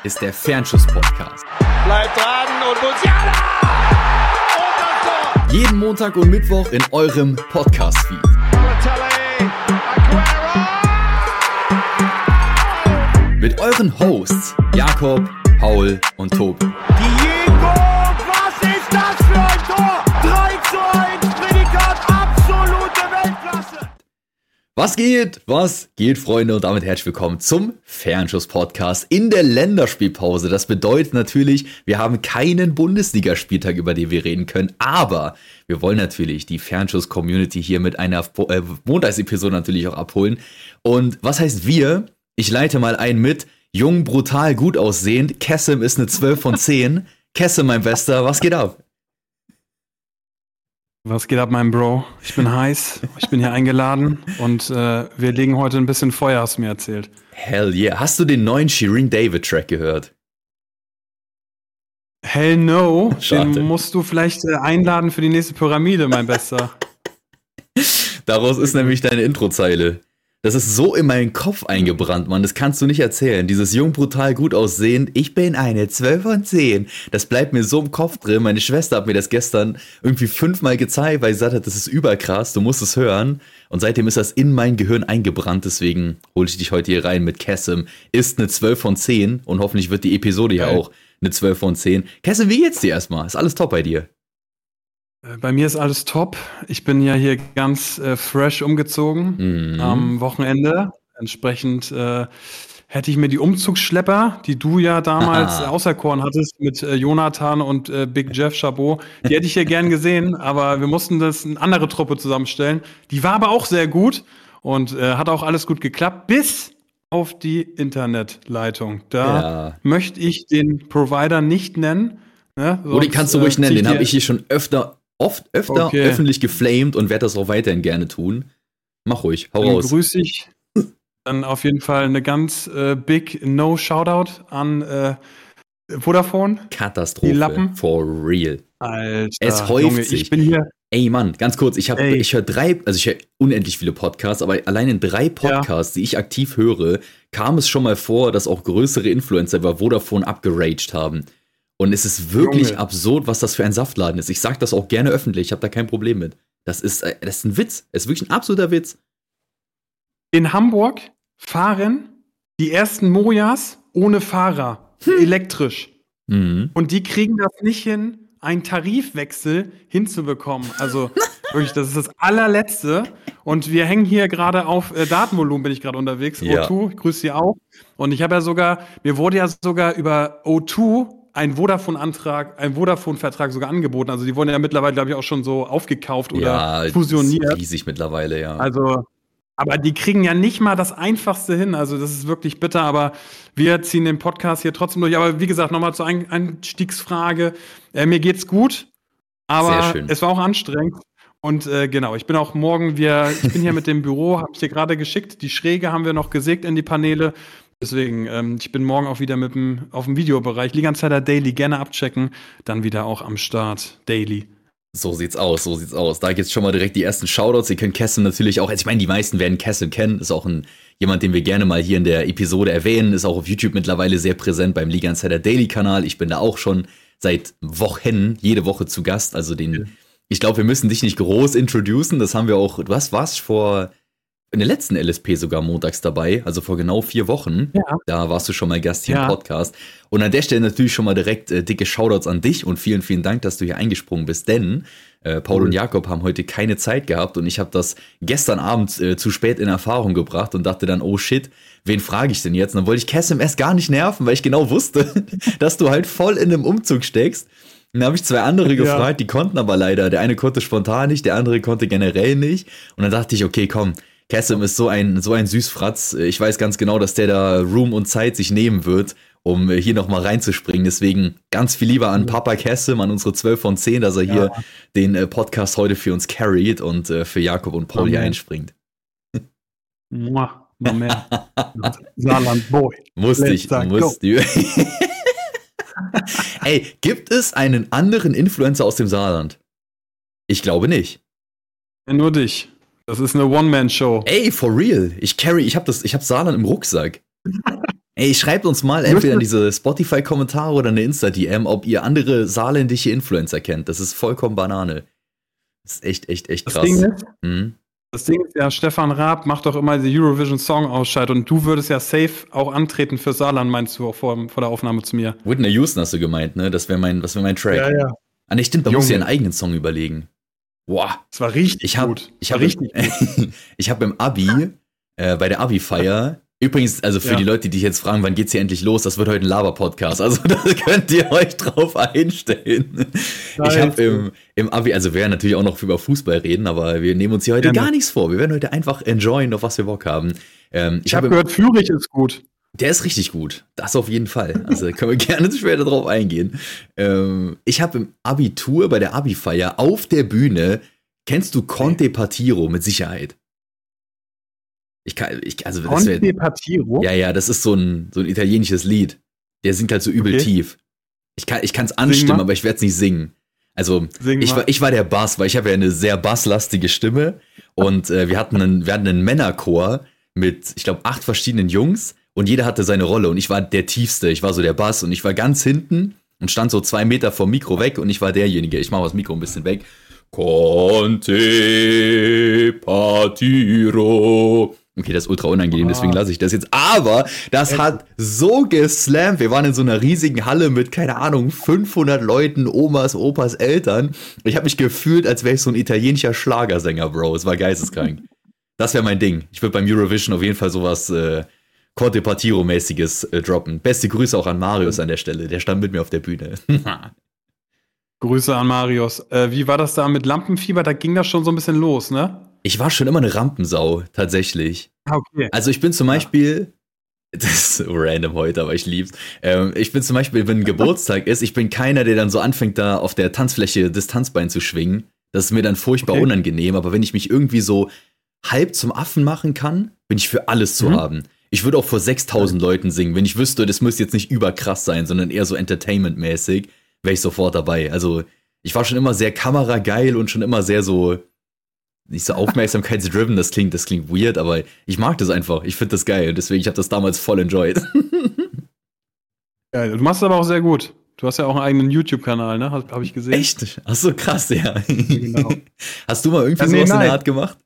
ist der Fernschuss-Podcast. Bleibt dran und Musiala! Und das Tor! Jeden Montag und Mittwoch in eurem Podcast-Feed. Mit euren Hosts Jakob, Paul und Tobi. Diego, was ist das für ein Tor? 3:1, Prädikat absolute Weltklasse. Was geht, Freunde, und damit herzlich willkommen zum Fernschuss-Podcast in der Länderspielpause. Das bedeutet natürlich, wir haben keinen Bundesligaspieltag, über den wir reden können, aber wir wollen natürlich die Fernschuss-Community hier mit einer Montagsepisode natürlich auch abholen. Und was heißt wir? Ich leite mal ein mit jung, brutal, gut aussehend. Kessim ist eine 12 von 10. Kessim, mein Bester, was geht ab? Was geht ab, mein Bro? Ich bin heiß, ich bin hier eingeladen und wir legen heute ein bisschen Feuer, hast du mir erzählt. Hell yeah. Hast du den neuen Shirin David-Track gehört? Hell no, Schade. den musst du vielleicht einladen für die nächste Pyramide, mein Bester. Daraus ist nämlich deine Introzeile. Das ist so in meinen Kopf eingebrannt, Mann. Das kannst du nicht erzählen. Dieses jung, brutal, gut aussehend. Ich bin eine 12 von 10. Das bleibt mir so im Kopf drin. Meine Schwester hat mir das gestern irgendwie 5-mal gezeigt, weil sie gesagt hat, das ist überkrass. Du musst es hören. Und seitdem ist das in mein Gehirn eingebrannt. Deswegen hole ich dich heute hier rein mit Kessim. Ist eine 12 von 10. Und hoffentlich wird die Episode ja auch eine 12 von 10. Kessim, wie geht's dir erstmal? Ist alles top bei dir? Bei mir ist alles top. Ich bin ja hier ganz fresh umgezogen am Wochenende. Entsprechend hätte ich mir die Umzugsschlepper, die du ja damals auserkoren hattest mit Jonathan und Big Jeff Chabot, die hätte ich hier gern gesehen, aber wir mussten das eine andere Truppe zusammenstellen. Die war aber auch sehr gut und hat auch alles gut geklappt, bis auf die Internetleitung. Da möchte ich den Provider nicht nennen. Ne? Oh, den kannst du ruhig nennen, den habe ich hier schon öfter öffentlich geflamed und werde das auch weiterhin gerne tun. Mach ruhig, hau raus. Dann grüße ich dann auf jeden Fall eine ganz big No-Shoutout an Vodafone. Katastrophe. Die Lappen. For real. Alter, Es häuft Junge, sich. ich bin hier. Ey Mann, ganz kurz, ich höre unendlich viele Podcasts, aber allein in 3 Podcasts, die ich aktiv höre, kam es schon mal vor, dass auch größere Influencer über Vodafone abgeraged haben. Und es ist wirklich absurd, was das für ein Saftladen ist. Ich sag das auch gerne öffentlich, ich habe da kein Problem mit. Das ist ein Witz. Es ist wirklich ein absoluter Witz. In Hamburg fahren die ersten Mojas ohne Fahrer, elektrisch. Mhm. Und die kriegen das nicht hin, einen Tarifwechsel hinzubekommen. Also wirklich, das ist das allerletzte. Und wir hängen hier gerade auf Datenvolumen, bin ich gerade unterwegs. Ja. O2, ich grüße Sie auch. Und ich habe ja sogar, mir wurde ja sogar über O2 ein Vodafone-Vertrag sogar angeboten. Also die wurden ja mittlerweile, glaube ich, auch schon so aufgekauft oder fusioniert. Das ist riesig mittlerweile, ja. Also, aber die kriegen ja nicht mal das Einfachste hin. Also das ist wirklich bitter, aber wir ziehen den Podcast hier trotzdem durch. Aber wie gesagt, nochmal zur Einstiegsfrage. Mir geht's gut, aber es war auch anstrengend. Und genau, ich bin auch morgen, ich bin hier mit dem Büro, habe ich dir gerade geschickt. Die Schräge haben wir noch gesägt in die Paneele. Deswegen, ich bin morgen auch wieder auf dem Videobereich. Liga Insider Daily, gerne abchecken. Dann wieder auch am Start, Daily. So sieht's aus. Da gibt's schon mal direkt die ersten Shoutouts. Ihr könnt Kessim natürlich auch, also ich meine, die meisten werden Kessim kennen. Ist auch jemand, den wir gerne mal hier in der Episode erwähnen. Ist auch auf YouTube mittlerweile sehr präsent beim Liga Insider Daily Kanal. Ich bin da auch schon seit Wochen, jede Woche zu Gast. Also ich glaube, wir müssen dich nicht groß introducen. Das haben wir auch, du warst in der letzten LSP sogar montags dabei, also vor genau 4 Wochen. Ja. Da warst du schon mal Gast hier im Podcast. Und an der Stelle natürlich schon mal direkt dicke Shoutouts an dich und vielen, vielen Dank, dass du hier eingesprungen bist, denn Paul und Jakob haben heute keine Zeit gehabt und ich habe das gestern Abend zu spät in Erfahrung gebracht und dachte dann, oh shit, wen frage ich denn jetzt? Und dann wollte ich Kessim erst gar nicht nerven, weil ich genau wusste, dass du halt voll in einem Umzug steckst. Und dann habe ich 2 andere gefragt, die konnten aber leider. Der eine konnte spontan nicht, der andere konnte generell nicht. Und dann dachte ich, okay, komm, Kessim ist so ein Süßfratz. Ich weiß ganz genau, dass der da Room und Zeit sich nehmen wird, um hier nochmal reinzuspringen. Deswegen ganz viel lieber an Papa Kessim, an unsere 12 von 10, dass er hier den Podcast heute für uns carried und für Jakob und Paul hier einspringt. Mal mehr. Saarland Boy. Musste ich. Ey, gibt es einen anderen Influencer aus dem Saarland? Ich glaube nicht. Ja, nur dich. Das ist eine One-Man-Show. Ey, for real. Ich hab Saarland im Rucksack. Ey, schreibt uns mal entweder in diese Spotify-Kommentare oder eine Insta-DM, ob ihr andere saarländische Influencer kennt. Das ist vollkommen Banane. Das ist echt krass. Das Ding ist ja, Stefan Raab macht doch immer die Eurovision Song Ausscheid und du würdest ja safe auch antreten für Saarland, meinst du, auch vor der Aufnahme zu mir. Whitney Houston hast du gemeint, ne? Das wäre mein Track. Ja. Ah, ne, stimmt, da musst du ja einen eigenen Song überlegen. Boah. Das war richtig gut. Ich habe im Abi, bei der Abi-Feier, übrigens, also für die Leute, die dich jetzt fragen, wann geht's hier endlich los, das wird heute ein Laber-Podcast, also da könnt ihr euch drauf einstellen. Nice. Ich habe im Abi, also wir werden natürlich auch noch über Fußball reden, aber wir nehmen uns hier heute gar nichts vor. Wir werden heute einfach enjoyen, auf was wir Bock haben. Ich habe gehört, Fürich ist gut. Der ist richtig gut. Das auf jeden Fall. Also können wir gerne später drauf eingehen. Ich habe im Abitur, bei der Abi-Feier, auf der Bühne, kennst du Conte Partiro mit Sicherheit? Conte Partiro? Ja, das ist so ein italienisches Lied. Der singt halt so übel tief. Ich kann es anstimmen, aber ich werde es nicht singen. Also ich war der Bass, weil ich habe ja eine sehr basslastige Stimme. Und wir hatten einen Männerchor mit, ich glaube, 8 verschiedenen Jungs. Und jeder hatte seine Rolle und ich war der Tiefste. Ich war so der Bass und ich war ganz hinten und stand so 2 Meter vom Mikro weg und ich war derjenige. Ich mache das Mikro ein bisschen weg. Conte Partiro. Okay, das ist ultra unangenehm, deswegen lasse ich das jetzt. Aber das hat so geslammt. Wir waren in so einer riesigen Halle mit, keine Ahnung, 500 Leuten, Omas, Opas, Eltern. Ich habe mich gefühlt, als wäre ich so ein italienischer Schlagersänger, Bro. Es war geisteskrank. Das wäre mein Ding. Ich würde beim Eurovision auf jeden Fall sowas Conte Partiro-mäßiges droppen. Beste Grüße auch an Marius an der Stelle. Der stand mit mir auf der Bühne. Grüße an Marius. Wie war das da mit Lampenfieber? Da ging das schon so ein bisschen los, ne? Ich war schon immer eine Rampensau, tatsächlich. Okay. Also ich bin zum Beispiel, das ist random heute, aber ich lieb's. Ich bin zum Beispiel, wenn ein Geburtstag ist, ich bin keiner, der dann so anfängt, da auf der Tanzfläche das Tanzbein zu schwingen. Das ist mir dann furchtbar unangenehm. Aber wenn ich mich irgendwie so halb zum Affen machen kann, bin ich für alles zu haben. Ich würde auch vor 6.000 Leuten singen. Wenn ich wüsste, das müsste jetzt nicht überkrass sein, sondern eher so entertainment-mäßig, wäre ich sofort dabei. Also ich war schon immer sehr kamerageil und schon immer sehr so, nicht so aufmerksamkeitsdriven. Das klingt weird, aber ich mag das einfach. Ich finde das geil. Deswegen, ich habe das damals voll enjoyed. Geil. Du machst es aber auch sehr gut. Du hast ja auch einen eigenen YouTube-Kanal, ne? Hab ich gesehen. Echt? Ach so, krass, ja. Genau. Hast du mal irgendwie sowas in der Art gemacht?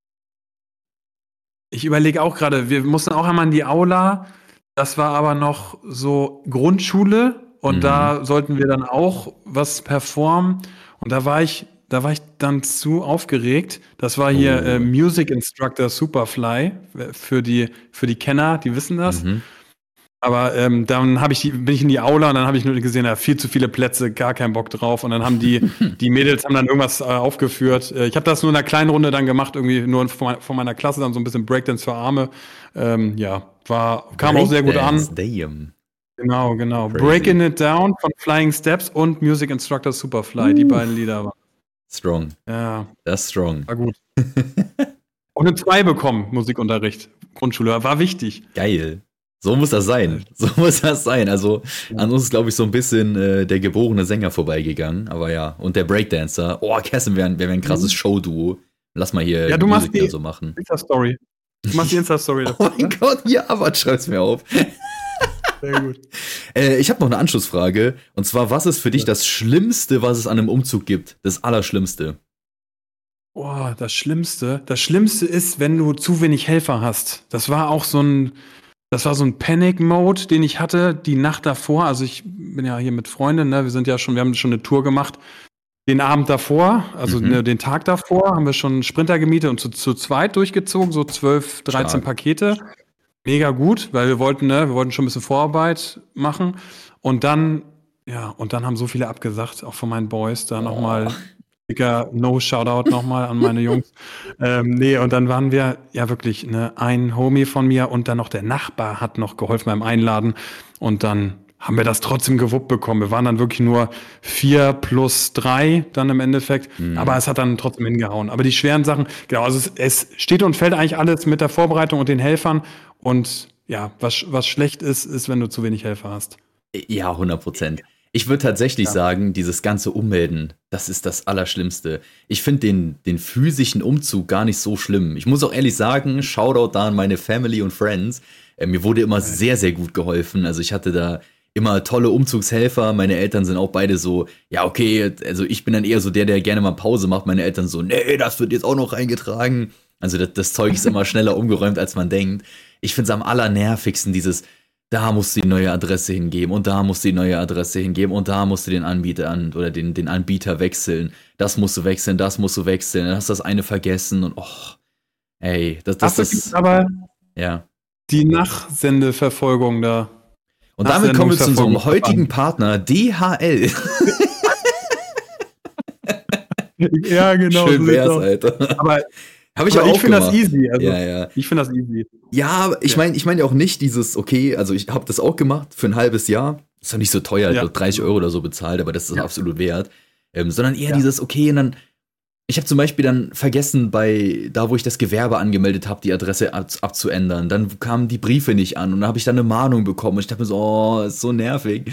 Ich überlege auch gerade, wir mussten auch einmal in die Aula, das war aber noch so Grundschule und da sollten wir dann auch was performen und da war ich dann zu aufgeregt. Das war hier Music Instructor Superfly für die Kenner, die wissen das. Aber dann bin ich in die Aula und dann habe ich nur gesehen, viel zu viele Plätze, gar keinen Bock drauf. Und dann haben die Mädels haben dann irgendwas aufgeführt. Ich habe das nur in einer kleinen Runde dann gemacht, irgendwie nur von meiner Klasse, dann so ein bisschen Breakdance für Arme. Kam auch sehr gut an. Damn. Genau. Crazy. Breaking It Down von Flying Steps und Music Instructor Superfly, die beiden Lieder waren. Strong. Ja. Das ist strong. War gut. Und eine 2 bekommen, Musikunterricht. Grundschule, war wichtig. Geil. So muss das sein. Also an uns ist, glaube ich, so ein bisschen der geborene Sänger vorbeigegangen. Aber ja, und der Breakdancer. Oh, Kessen wäre ein krasses Showduo. Lass mal hier du machst die so machen. Insta-Story. Du machst die Insta-Story davon. Oh mein Gott, ja, aber schreib's mir auf. Sehr gut. Ich habe noch eine Anschlussfrage. Und zwar, was ist für dich das Schlimmste, was es an einem Umzug gibt? Das Allerschlimmste. Oh, das Schlimmste. Das Schlimmste ist, wenn du zu wenig Helfer hast. Das war so ein Panic-Mode, den ich hatte die Nacht davor. Also ich bin ja hier mit Freunden, ne? Wir haben schon eine Tour gemacht. Den Abend davor, also den Tag davor, haben wir schon einen Sprinter gemietet und zu zweit durchgezogen, so 12, 13 Stark. Pakete. Mega gut, weil wir wollten schon ein bisschen Vorarbeit machen. Und dann haben so viele abgesagt, auch von meinen Boys, da nochmal No-Shoutout nochmal an meine Jungs. Und dann waren wir ja wirklich ein Homie von mir und dann noch der Nachbar hat noch geholfen beim Einladen und dann haben wir das trotzdem gewuppt bekommen. Wir waren dann wirklich nur 4 plus 3 dann im Endeffekt, aber es hat dann trotzdem hingehauen. Aber die schweren Sachen, genau, also es steht und fällt eigentlich alles mit der Vorbereitung und den Helfern und ja, was schlecht ist, wenn du zu wenig Helfer hast. Ja, 100%. Ich würde tatsächlich sagen, dieses ganze Ummelden, das ist das Allerschlimmste. Ich finde den physischen Umzug gar nicht so schlimm. Ich muss auch ehrlich sagen, Shoutout da an meine Family und Friends. Mir wurde immer sehr, sehr gut geholfen. Also ich hatte da immer tolle Umzugshelfer. Meine Eltern sind auch beide so, ja okay, also ich bin dann eher so der gerne mal Pause macht. Meine Eltern so, nee, das wird jetzt auch noch reingetragen. Also das Zeug ist immer schneller umgeräumt, als man denkt. Ich finde es am allernervigsten, dieses da musst du die neue Adresse hingeben und da musst du die neue Adresse hingeben und da musst du den Anbieter oder den Anbieter wechseln. Das musst du wechseln, das musst du wechseln. Dann hast du das eine vergessen und das aber ja. Die Nachsendeverfolgung da. Und damit kommen wir zu unserem heutigen Partner DHL. Ja, genau. Schön wär's, Alter. Aber habe ich ja auch finde das easy. Also, ja. Ich finde das easy. Ja, ich meine ja auch nicht dieses, okay, also ich habe das auch gemacht für ein halbes Jahr. Ist doch nicht so teuer, ich habe 30 € oder so bezahlt, aber das ist absolut wert. Sondern eher dieses, okay, und dann, ich habe zum Beispiel dann vergessen, da wo ich das Gewerbe angemeldet habe, die Adresse abzuändern. Dann kamen die Briefe nicht an und dann habe ich dann eine Mahnung bekommen. Und ich dachte mir so, oh, ist so nervig.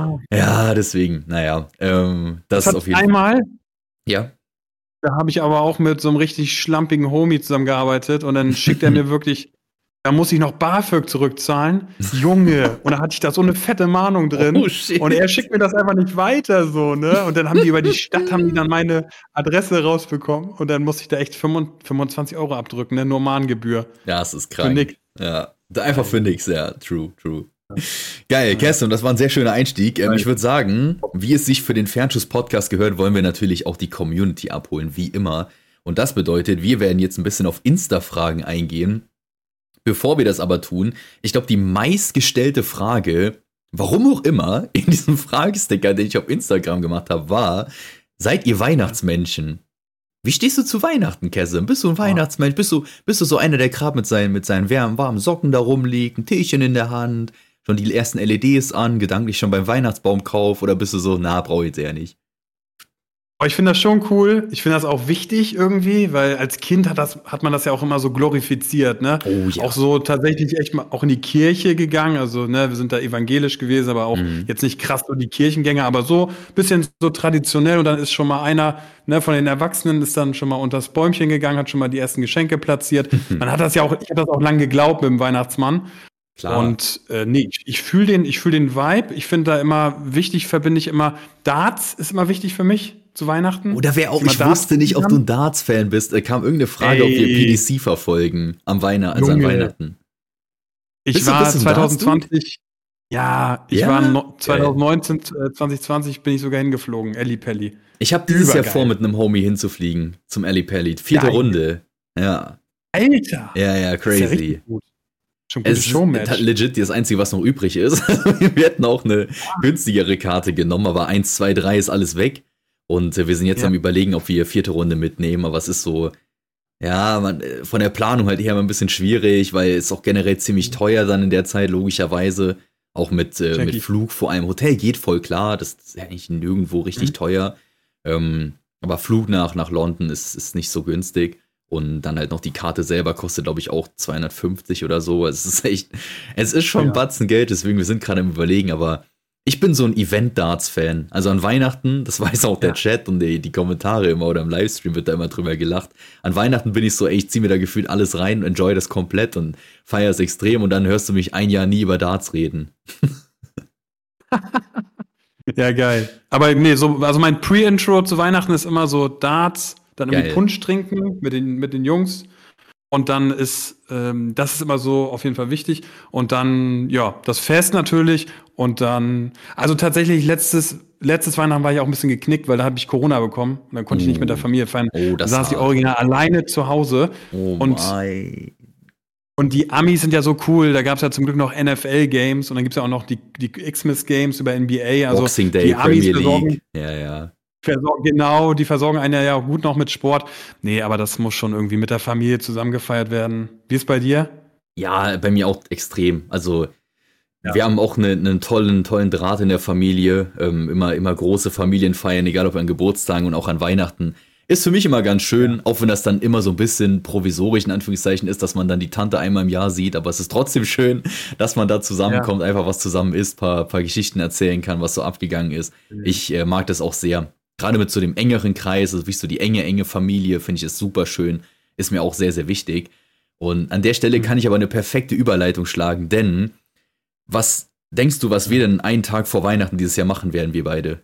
Ja, deswegen, naja, das ist auf jeden Fall. Einmal? Ja. Da habe ich aber auch mit so einem richtig schlampigen Homie zusammengearbeitet und dann schickt er mir wirklich, da muss ich noch BAföG zurückzahlen. Junge, und da hatte ich da so eine fette Mahnung drin. Oh, shit. Und er schickt mir das einfach nicht weiter so, ne? Und dann haben die über die Stadt dann meine Adresse rausbekommen und dann musste ich da echt 25 € abdrücken, ne? Nur Mahngebühr. Ja, es ist krank. Für nix. Ja, einfach für nix, ja. True. Geil, Kerstin, das war ein sehr schöner Einstieg. Ich würde sagen, wie es sich für den Fernschuss-Podcast gehört, wollen wir natürlich auch die Community abholen, wie immer. Und das bedeutet, wir werden jetzt ein bisschen auf Insta-Fragen eingehen. Bevor wir das aber tun, ich glaube, die meistgestellte Frage, warum auch immer, in diesem Fragesticker, den ich auf Instagram gemacht habe, war, seid ihr Weihnachtsmenschen? Wie stehst du zu Weihnachten, Kerstin? Bist du ein Weihnachtsmensch? Bist du so einer, der gerade mit seinen warmen Socken da rumliegt, ein Teechen in der Hand, schon die ersten LEDs an, gedanklich schon beim Weihnachtsbaumkauf, oder bist du so, brauche ich jetzt eher nicht? Aber ich finde das schon cool. Ich finde das auch wichtig irgendwie, weil als Kind hat man das ja auch immer so glorifiziert, ne? Oh, ja. Auch so tatsächlich echt mal auch in die Kirche gegangen. Also, ne, wir sind da evangelisch gewesen, aber auch jetzt nicht krass so die Kirchengänger, aber so ein bisschen so traditionell. Und dann ist schon mal einer, ne, von den Erwachsenen ist dann schon mal unters Bäumchen gegangen, hat schon mal die ersten Geschenke platziert. Man hat das ja auch, ich habe das auch lange geglaubt mit dem Weihnachtsmann. Klar. Und ich fühle den Vibe. Ich finde da immer wichtig, verbinde ich immer, Darts ist immer wichtig für mich zu Weihnachten. Oder wer auch, ich wusste nicht, ob du ein Darts-Fan bist. Da kam irgendeine Frage, ob wir PDC verfolgen an Weihnachten. Ich war 2020, ich war 2019, 2020 bin ich sogar hingeflogen, Ellipelli. Ich habe dieses Jahr vor, mit einem Homie hinzufliegen zum Ellipelli. 4. Runde. Ja. Alter! Ja, crazy. Ist ja richtig gut. Schon ein gutes Showmatch. Es ist legit das Einzige, was noch übrig ist. Wir hätten auch eine günstigere Karte genommen, aber 1, 2, 3 ist alles weg. Und wir sind jetzt am Überlegen, ob wir 4. Runde mitnehmen, aber es ist so, von der Planung halt eher mal ein bisschen schwierig, weil es auch generell ziemlich teuer dann in der Zeit, logischerweise. Auch mit Flug vor allem. Hotel geht voll klar, das ist ja eigentlich nirgendwo richtig teuer. Aber Flug nach London ist nicht so günstig. Und dann halt noch die Karte selber kostet, glaube ich, auch 250 oder so. Es ist schon ein Batzen Geld, deswegen wir sind gerade im Überlegen, aber ich bin so ein Event-Darts-Fan. Also an Weihnachten, das weiß auch der Chat und die Kommentare immer oder im Livestream wird da immer drüber gelacht. An Weihnachten bin ich so, ich ziehe mir da gefühlt alles rein und enjoy das komplett und feiere es extrem und dann hörst du mich ein Jahr nie über Darts reden. Ja, geil. Aber nee, also mein Pre-Intro zu Weihnachten ist immer so Darts, dann irgendwie Punsch trinken mit den Jungs. Und dann ist, das ist immer so auf jeden Fall wichtig. Und dann, das Fest natürlich. Und dann, also tatsächlich letztes Weihnachten war ich auch ein bisschen geknickt, weil da habe ich Corona bekommen. Und dann konnte ich nicht mit der Familie feiern. Da saß ich original alleine zu Hause. Und die Amis sind ja so cool. Da gab es ja zum Glück noch NFL-Games. Und dann gibt es ja auch noch die Xmas-Games über NBA. Also Boxing Day, die Amis Premier League. Ja. Die versorgen einen ja auch gut noch mit Sport. Nee, aber das muss schon irgendwie mit der Familie zusammen gefeiert werden. Wie ist bei dir? Ja, bei mir auch extrem. Also wir haben auch einen tollen Draht in der Familie. Immer große Familienfeiern, egal ob an Geburtstagen und auch an Weihnachten. Ist für mich immer ganz schön, auch wenn das dann immer so ein bisschen provisorisch in Anführungszeichen ist, dass man dann die Tante einmal im Jahr sieht, aber es ist trotzdem schön, dass man da zusammenkommt, einfach was zusammen isst, paar Geschichten erzählen kann, was so abgegangen ist. Ich mag das auch sehr. Gerade mit so dem engeren Kreis, also wie so die enge Familie, finde ich es super schön. Ist mir auch sehr, sehr wichtig. Und an der Stelle kann ich aber eine perfekte Überleitung schlagen, denn was denkst du, was wir denn einen Tag vor Weihnachten dieses Jahr machen werden, wir beide?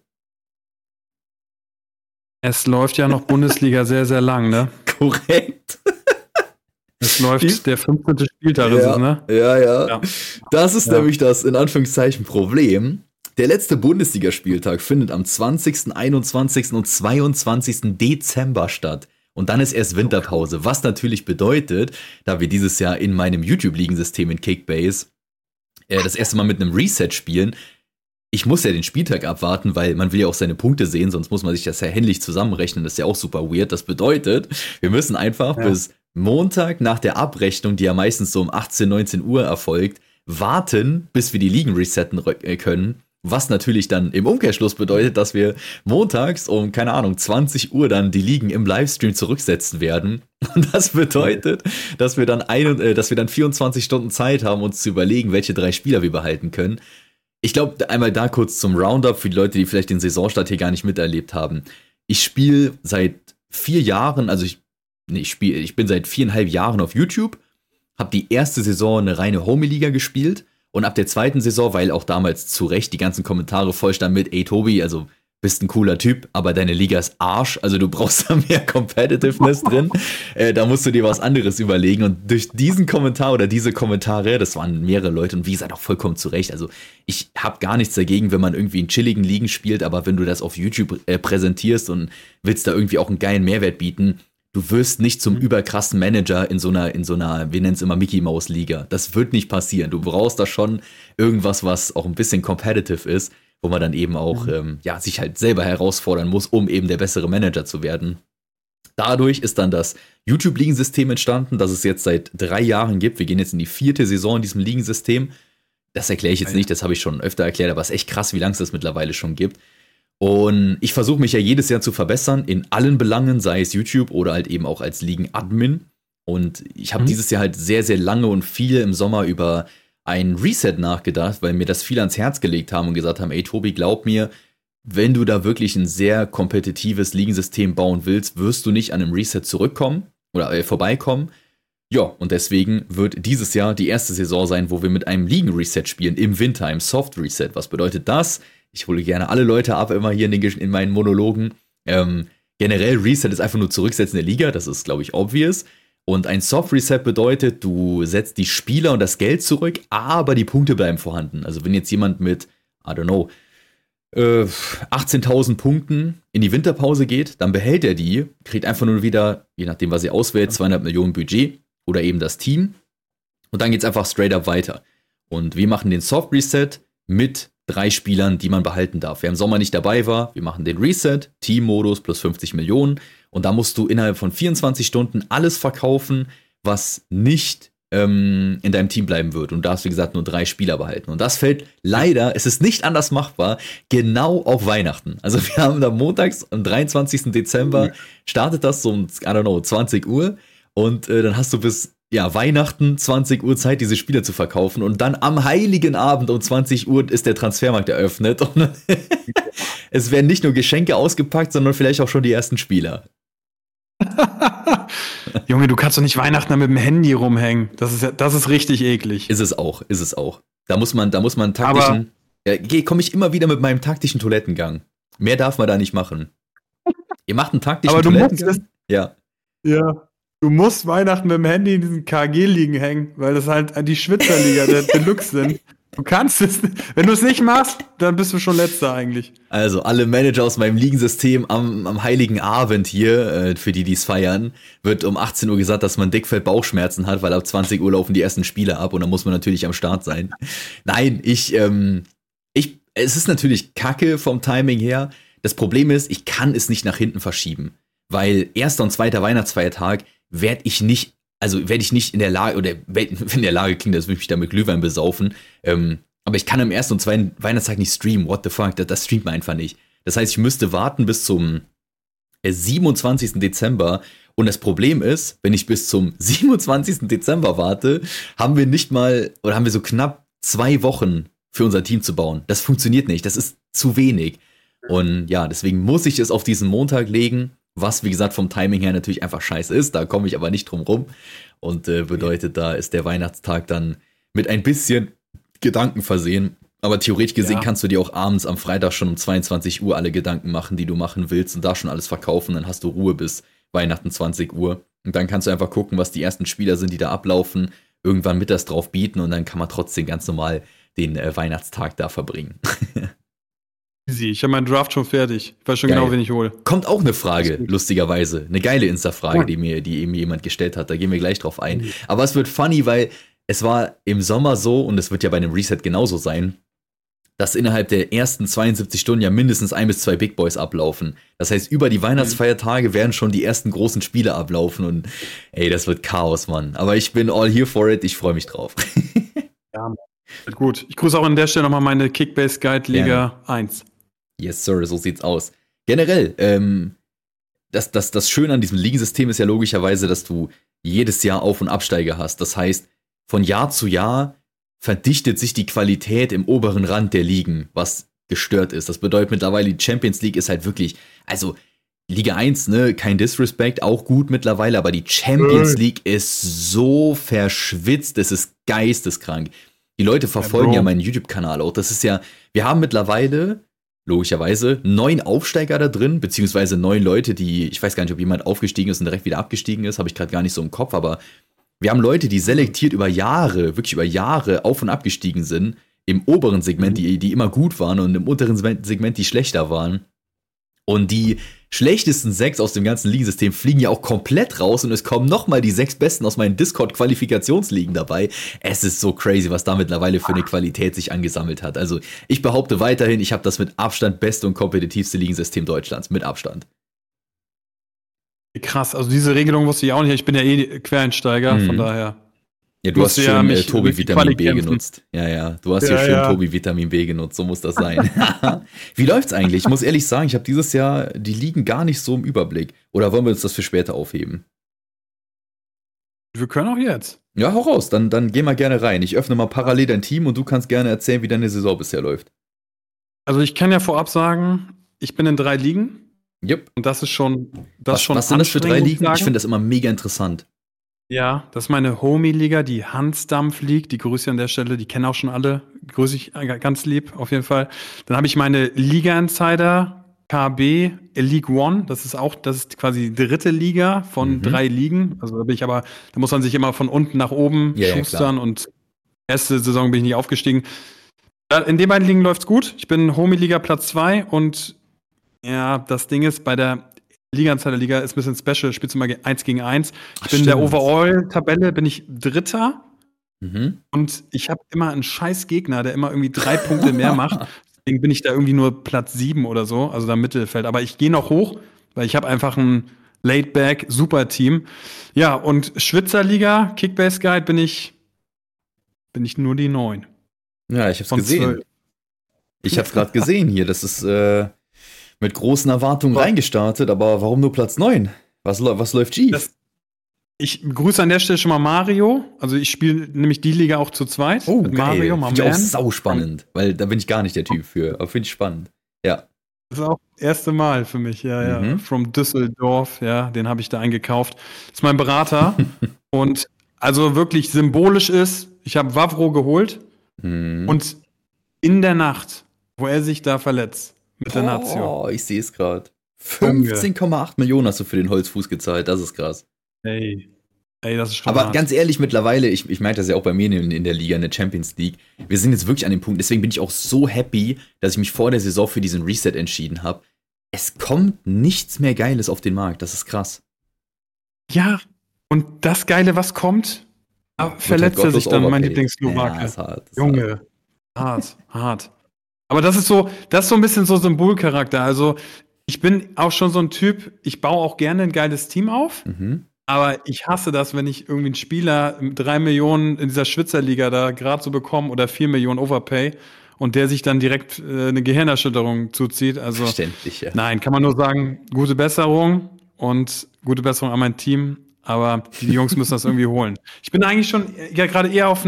Es läuft ja noch Bundesliga sehr, sehr lang, ne? Korrekt. Es läuft der 15. Spieltag, ist es, ne? Ja. Das ist nämlich das, in Anführungszeichen, Problem. Der letzte Bundesligaspieltag findet am 20., 21. und 22. Dezember statt. Und dann ist erst Winterpause, was natürlich bedeutet, da wir dieses Jahr in meinem YouTube-Ligensystem in Kickbase das erste Mal mit einem Reset spielen, ich muss ja den Spieltag abwarten, weil man will ja auch seine Punkte sehen, sonst muss man sich das ja händisch zusammenrechnen. Das ist ja auch super weird. Das bedeutet, wir müssen einfach bis Montag nach der Abrechnung, die ja meistens so um 18, 19 Uhr erfolgt, warten, bis wir die Ligen resetten können. Was natürlich dann im Umkehrschluss bedeutet, dass wir montags um, keine Ahnung, 20 Uhr dann die Ligen im Livestream zurücksetzen werden. Und das bedeutet, dass wir dann 24 Stunden Zeit haben, uns zu überlegen, welche 3 Spieler wir behalten können. Ich glaube, einmal da kurz zum Roundup für die Leute, die vielleicht den Saisonstart hier gar nicht miterlebt haben. Ich spiele seit 4 Jahren, ich bin seit 4,5 Jahren auf YouTube, habe die erste Saison eine reine Homie-Liga gespielt und ab der zweiten Saison, weil auch damals zu Recht die ganzen Kommentare voll standen mit, ey Tobi, also bist ein cooler Typ, aber deine Liga ist Arsch, also du brauchst da mehr Competitiveness drin, da musst du dir was anderes überlegen und durch diesen Kommentar oder diese Kommentare, das waren mehrere Leute und wie gesagt auch vollkommen zu Recht, also ich habe gar nichts dagegen, wenn man irgendwie in chilligen Ligen spielt, aber wenn du das auf YouTube präsentierst und willst da irgendwie auch einen geilen Mehrwert bieten, du wirst nicht zum überkrassen Manager in so einer, wir nennen es immer Mickey-Maus-Liga, das wird nicht passieren, du brauchst da schon irgendwas, was auch ein bisschen competitive ist, wo man dann eben auch sich halt selber herausfordern muss, um eben der bessere Manager zu werden. Dadurch ist dann das YouTube-Ligensystem entstanden, das es jetzt seit 3 Jahren gibt. Wir gehen jetzt in die 4. Saison in diesem Ligensystem. Das erkläre ich jetzt nicht, das habe ich schon öfter erklärt, aber es ist echt krass, wie lange es das mittlerweile schon gibt. Und ich versuche mich ja jedes Jahr zu verbessern, in allen Belangen, sei es YouTube oder halt eben auch als Ligen-Admin. Und ich habe dieses Jahr halt sehr, sehr lange und viel im Sommer über ein Reset nachgedacht, weil mir das viel ans Herz gelegt haben und gesagt haben, ey Tobi, glaub mir, wenn du da wirklich ein sehr kompetitives Ligensystem bauen willst, wirst du nicht an einem Reset zurückkommen oder vorbeikommen. Ja, und deswegen wird dieses Jahr die erste Saison sein, wo wir mit einem Ligen-Reset spielen, im Winter, im Soft-Reset. Was bedeutet das? Ich hole gerne alle Leute ab, immer hier in meinen Monologen. Generell Reset ist einfach nur Zurücksetzen der Liga, das ist, glaube ich, obvious. Und ein Soft-Reset bedeutet, du setzt die Spieler und das Geld zurück, aber die Punkte bleiben vorhanden. Also wenn jetzt jemand mit, 18.000 Punkten in die Winterpause geht, dann behält er die, kriegt einfach nur wieder, je nachdem was er auswählt, 200 Millionen Budget oder eben das Team. Und dann geht's einfach straight up weiter. Und wir machen den Soft-Reset mit 3 Spielern, die man behalten darf. Wer im Sommer nicht dabei war, wir machen den Reset, Team-Modus plus 50 Millionen. Und da musst du innerhalb von 24 Stunden alles verkaufen, was nicht in deinem Team bleiben wird. Und du darfst, wie gesagt, nur 3 Spieler behalten. Und das fällt leider, es ist nicht anders machbar, genau auf Weihnachten. Also wir haben da montags, am 23. Dezember, startet das so um, 20 Uhr. Und dann hast du bis Weihnachten 20 Uhr Zeit, diese Spieler zu verkaufen. Und dann am heiligen Abend um 20 Uhr ist der Transfermarkt eröffnet. Und es werden nicht nur Geschenke ausgepackt, sondern vielleicht auch schon die ersten Spieler. Junge, du kannst doch nicht Weihnachten mit dem Handy rumhängen. Das ist richtig eklig. Ist es auch. Da muss man taktischen. Komme ich immer wieder mit meinem taktischen Toilettengang. Mehr darf man da nicht machen. Ihr macht einen taktischen Toilettengang? Ja. Ja. Du musst Weihnachten mit dem Handy in diesen KG-Ligen hängen, weil das halt die Schwitzerliga der Deluxe sind. Du kannst es, wenn du es nicht machst, dann bist du schon Letzter eigentlich. Also alle Manager aus meinem Ligensystem am heiligen Abend hier, für die es feiern, wird um 18 Uhr gesagt, dass man dickfett Bauchschmerzen hat, weil ab 20 Uhr laufen die ersten Spieler ab und dann muss man natürlich am Start sein. Nein, es ist natürlich kacke vom Timing her. Das Problem ist, ich kann es nicht nach hinten verschieben, weil 1. und 2. Weihnachtsfeiertag werde ich nicht in der Lage, oder wenn in der Lage klingt, das würde ich mich da mit Glühwein besaufen, aber ich kann am 1. und 2. Weihnachtstag nicht streamen, what the fuck, das streamt man einfach nicht. Das heißt, ich müsste warten bis zum 27. Dezember. Und das Problem ist, wenn ich bis zum 27. Dezember warte, haben wir so knapp 2 Wochen für unser Team zu bauen. Das funktioniert nicht, das ist zu wenig. Und ja, deswegen muss ich es auf diesen Montag legen, was wie gesagt vom Timing her natürlich einfach scheiße ist. Da komme ich aber nicht drum rum. Und bedeutet, da ist der Weihnachtstag dann mit ein bisschen Gedanken versehen. Aber theoretisch gesehen kannst du dir auch abends am Freitag schon um 22 Uhr alle Gedanken machen, die du machen willst und da schon alles verkaufen. Dann hast du Ruhe bis Weihnachten 20 Uhr. Und dann kannst du einfach gucken, was die ersten Spieler sind, die da ablaufen, irgendwann mittags drauf bieten und dann kann man trotzdem ganz normal den Weihnachtstag da verbringen. Easy, ich habe meinen Draft schon fertig. Ich weiß schon genau, wen ich hole. Kommt auch eine Frage, lustigerweise. Eine geile Insta-Frage, die eben jemand gestellt hat. Da gehen wir gleich drauf ein. Aber es wird funny, weil es war im Sommer so, und es wird ja bei einem Reset genauso sein, dass innerhalb der ersten 72 Stunden ja mindestens 1 bis 2 Big Boys ablaufen. Das heißt, über die Weihnachtsfeiertage werden schon die ersten großen Spiele ablaufen und ey, das wird Chaos, Mann. Aber ich bin all here for it, ich freue mich drauf. Ja, gut. Ich grüße auch an der Stelle nochmal meine Kickbase Guide Liga 1. Yes, sir, so sieht's aus. Generell, das Schöne an diesem Ligensystem ist ja logischerweise, dass du jedes Jahr Auf- und Absteiger hast. Das heißt, von Jahr zu Jahr verdichtet sich die Qualität im oberen Rand der Ligen, was gestört ist. Das bedeutet mittlerweile, die Champions League ist halt wirklich, also Liga 1, ne, kein Disrespect, auch gut mittlerweile, aber die Champions League ist so verschwitzt, es ist geisteskrank. Die Leute verfolgen ja meinen YouTube-Kanal auch. Das ist ja, wir haben mittlerweile, logischerweise, 9 Aufsteiger da drin, beziehungsweise 9 Leute, die, ich weiß gar nicht, ob jemand aufgestiegen ist und direkt wieder abgestiegen ist, habe ich gerade gar nicht so im Kopf, aber wir haben Leute, die selektiert über Jahre, wirklich über Jahre auf- und abgestiegen sind, im oberen Segment, die immer gut waren und im unteren Segment, die schlechter waren. Und die schlechtesten 6 aus dem ganzen Ligensystem fliegen ja auch komplett raus und es kommen nochmal die 6 Besten aus meinen Discord-Qualifikationsligen dabei. Es ist so crazy, was da mittlerweile für eine Qualität sich angesammelt hat. Also ich behaupte weiterhin, ich habe das mit Abstand beste und kompetitivste Ligensystem Deutschlands. Mit Abstand. Krass, also diese Regelung wusste ich auch nicht. Ich bin ja eh Quereinsteiger, von daher. Ja, du hast schön Tobi Vitamin B genutzt. Ja, du hast hier schön Tobi Vitamin B genutzt, so muss das sein. Wie läuft's eigentlich? Ich muss ehrlich sagen, ich habe dieses Jahr die Ligen gar nicht so im Überblick. Oder wollen wir uns das für später aufheben? Wir können auch jetzt. Ja, hau raus, dann geh mal gerne rein. Ich öffne mal parallel dein Team und du kannst gerne erzählen, wie deine Saison bisher läuft. Also ich kann ja vorab sagen, ich bin in 3 Ligen. Yep. Und das ist schon was sind das für 3 Ligen? Ich finde das immer mega interessant. Ja, das ist meine Homie-Liga, die Hansdampf League. Die grüße ich an der Stelle, die kennen auch schon alle. Grüße ich ganz lieb, auf jeden Fall. Dann habe ich meine Liga-Insider KB League One. Das ist quasi die 3. Liga von 3 Ligen. Also da muss man sich immer von unten nach oben schustern und erste Saison bin ich nicht aufgestiegen. In den beiden Ligen läuft's gut. Ich bin Homie-Liga Platz 2 und ja, das Ding ist, bei der Liga-Anzahl der Liga ist ein bisschen special, spielst du mal 1 gegen 1. Ich bin in der Overall-Tabelle, bin ich Dritter. Und ich habe immer einen scheiß Gegner, der immer irgendwie 3 Punkte mehr macht. Deswegen bin ich da irgendwie nur Platz 7 oder so, also da im Mittelfeld. Aber ich gehe noch hoch, weil ich habe einfach ein Laid-Back, super Team. Ja, und Schwitzer-Liga, Kickbase-Guide bin ich nur die 9. Ja, ich hab's gesehen. 12. Ich hab's gerade gesehen hier, das ist mit großen Erwartungen reingestartet, aber warum nur Platz 9? Was läuft schief? Ich grüße an der Stelle schon mal Mario. Also ich spiele nämlich die Liga auch zu zweit. Oh, mit Mario, finde ich auch sauspannend, weil da bin ich gar nicht der Typ für. Aber finde ich spannend. Ja. Das ist auch das erste Mal für mich, ja. From Düsseldorf, ja, den habe ich da eingekauft. Das ist mein Berater. Und also wirklich symbolisch ist, ich habe Wavro geholt und in der Nacht, wo er sich da verletzt, mit der Nazio. Oh, ich sehe es gerade. 15,8 Millionen hast du für den Holzfuß gezahlt, das ist krass. Ey, das ist schon aber hart. Ganz ehrlich, mittlerweile, ich meinte das ja auch bei mir in der Liga, in der Champions League, wir sind jetzt wirklich an dem Punkt, deswegen bin ich auch so happy, dass ich mich vor der Saison für diesen Reset entschieden habe. Es kommt nichts mehr Geiles auf den Markt, das ist krass. Ja, und das Geile, was kommt, verletzt er sich dann, mein Lieblings-Slowake. Ja, ist hart. Junge, hart. Aber das ist so ein bisschen so Symbolcharakter. Also ich bin auch schon so ein Typ, ich baue auch gerne ein geiles Team auf, aber ich hasse das, wenn ich irgendwie einen Spieler 3 Millionen in dieser Schwitzerliga da gerade so bekomme oder 4 Millionen Overpay und der sich dann direkt eine Gehirnerschütterung zuzieht. Also Verständlich, ja. nein, kann man nur sagen, gute Besserung und gute Besserung an mein Team. Aber die Jungs müssen das irgendwie holen. Ich bin eigentlich schon gerade eher auf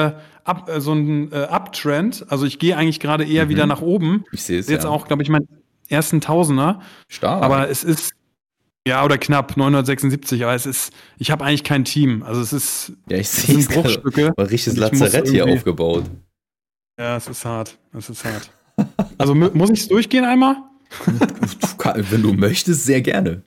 einen Uptrend. Also ich gehe eigentlich gerade eher wieder nach oben. Ich sehe es, jetzt ja. auch, glaube ich, meinen ersten Tausender. Stark. Aber es ist, ja, oder knapp, 976. Aber ich habe eigentlich kein Team. Also es ist, ja, ich sehe es Bruchstücke. Mal richtiges Und ich muss Lazarett hier irgendwie- aufgebaut. Ja, es ist hart. Es ist hart. Also muss ich es durchgehen einmal? Wenn du möchtest, sehr gerne.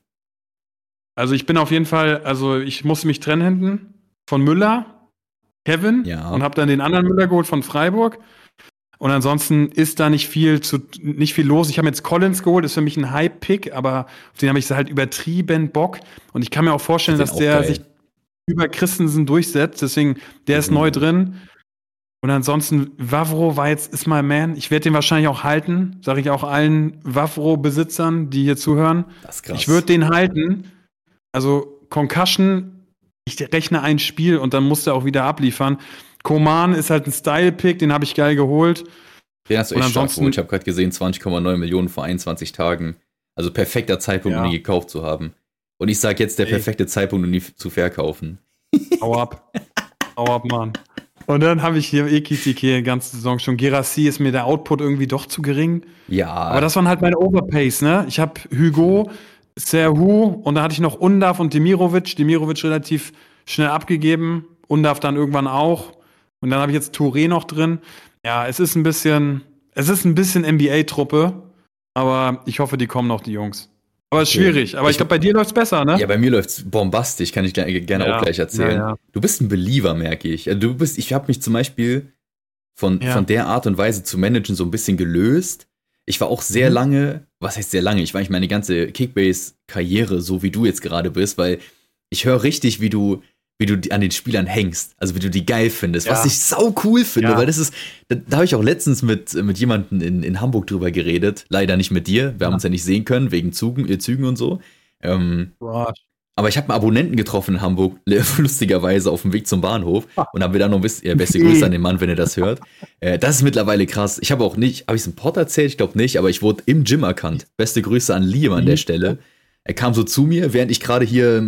Also ich bin auf jeden Fall, also ich musste mich trennen hinten von Müller, Kevin, Ja. und habe dann den anderen Müller geholt von Freiburg. Und ansonsten ist da nicht viel los. Ich habe jetzt Collins geholt, ist für mich ein Hype-Pick, aber auf den habe ich halt übertrieben Bock. Und ich kann mir auch vorstellen, dass auch der geil. sich über Christensen durchsetzt. Deswegen, der ist neu drin. Und ansonsten, Wavro ist my man. Ich werde den wahrscheinlich auch halten. Sage ich auch allen Wavro-Besitzern, die hier zuhören. Das ist krass. Ich würde den halten. Also Concussion, ich rechne ein Spiel und dann muss er auch wieder abliefern. Coman ist halt ein Style-Pick, den habe ich geil geholt. Den hast du Und echt stark ansonsten- geholt. Ich habe gerade gesehen, 20,9 Millionen vor 21 Tagen. Also perfekter Zeitpunkt, um Ja. ihn gekauft zu haben. Und ich sage jetzt, der Ey. perfekte Zeitpunkt, um ihn zu verkaufen. Hau ab. Hau ab, Mann. Und dann habe ich hier Ekitike die ganze Saison schon. Gerassi ist mir der Output irgendwie doch zu gering. Ja, Aber das waren halt meine Overpays, ne? Ich habe Hugo, Serhu und da hatte ich noch Undav und Demirovic. Demirovic relativ schnell abgegeben. Undav dann irgendwann auch. Und dann habe ich jetzt Touré noch drin. Ja, es ist ein bisschen NBA-Truppe. Aber ich hoffe, die kommen noch, die Jungs. Aber es ist Okay. schwierig. Aber ich glaube, bei dir läuft's besser, ne? ja, bei mir läuft's bombastisch, kann ich gerne Ja. auch gleich erzählen. Ja, ja. Du bist ein Believer, merke ich. Also ich habe mich zum Beispiel von der Art und Weise zu managen so ein bisschen gelöst. Ich war auch sehr lange, was heißt sehr lange? Ich war eigentlich meine ganze Kickbase-Karriere, so wie du jetzt gerade bist, weil ich höre richtig, wie du an den Spielern hängst, also wie du die geil findest, Ja. was ich sau cool finde, Ja. weil das ist, da habe ich auch letztens mit jemandem in Hamburg drüber geredet, leider nicht mit dir, wir haben uns ja nicht sehen können, wegen Zügen und so. Boah. Aber ich habe einen Abonnenten getroffen in Hamburg, lustigerweise auf dem Weg zum Bahnhof. Und haben wir dann noch ein bisschen, beste Grüße an den Mann, wenn er das hört. Das ist mittlerweile krass. Ich habe auch nicht, habe ich es im Pod erzählt? Ich glaube nicht, aber ich wurde im Gym erkannt. Beste Grüße an Liam an der Stelle. Er kam so zu mir, während ich gerade hier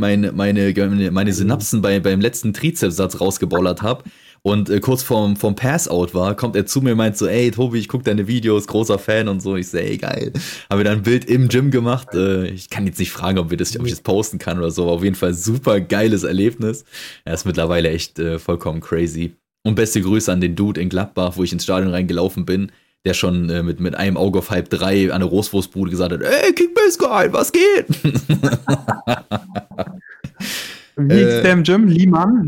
meine Synapsen beim letzten Trizepssatz rausgebollert habe. Und kurz vorm Pass-Out war, kommt er zu mir und meint so, ey Tobi, ich guck deine Videos, großer Fan und so. Ich so, ey geil. Haben wir dann ein Bild im Gym gemacht. Ich kann jetzt nicht fragen, ob ich das posten kann oder so, aber auf jeden Fall super geiles Erlebnis. Er ist mittlerweile echt vollkommen crazy. Und beste Grüße an den Dude in Gladbach, wo ich ins Stadion reingelaufen bin, der schon mit einem Auge auf 2:30 an der Rostwurstbude gesagt hat, ey, Kickbase geil, was geht? Wie ist der im Gym? Liam.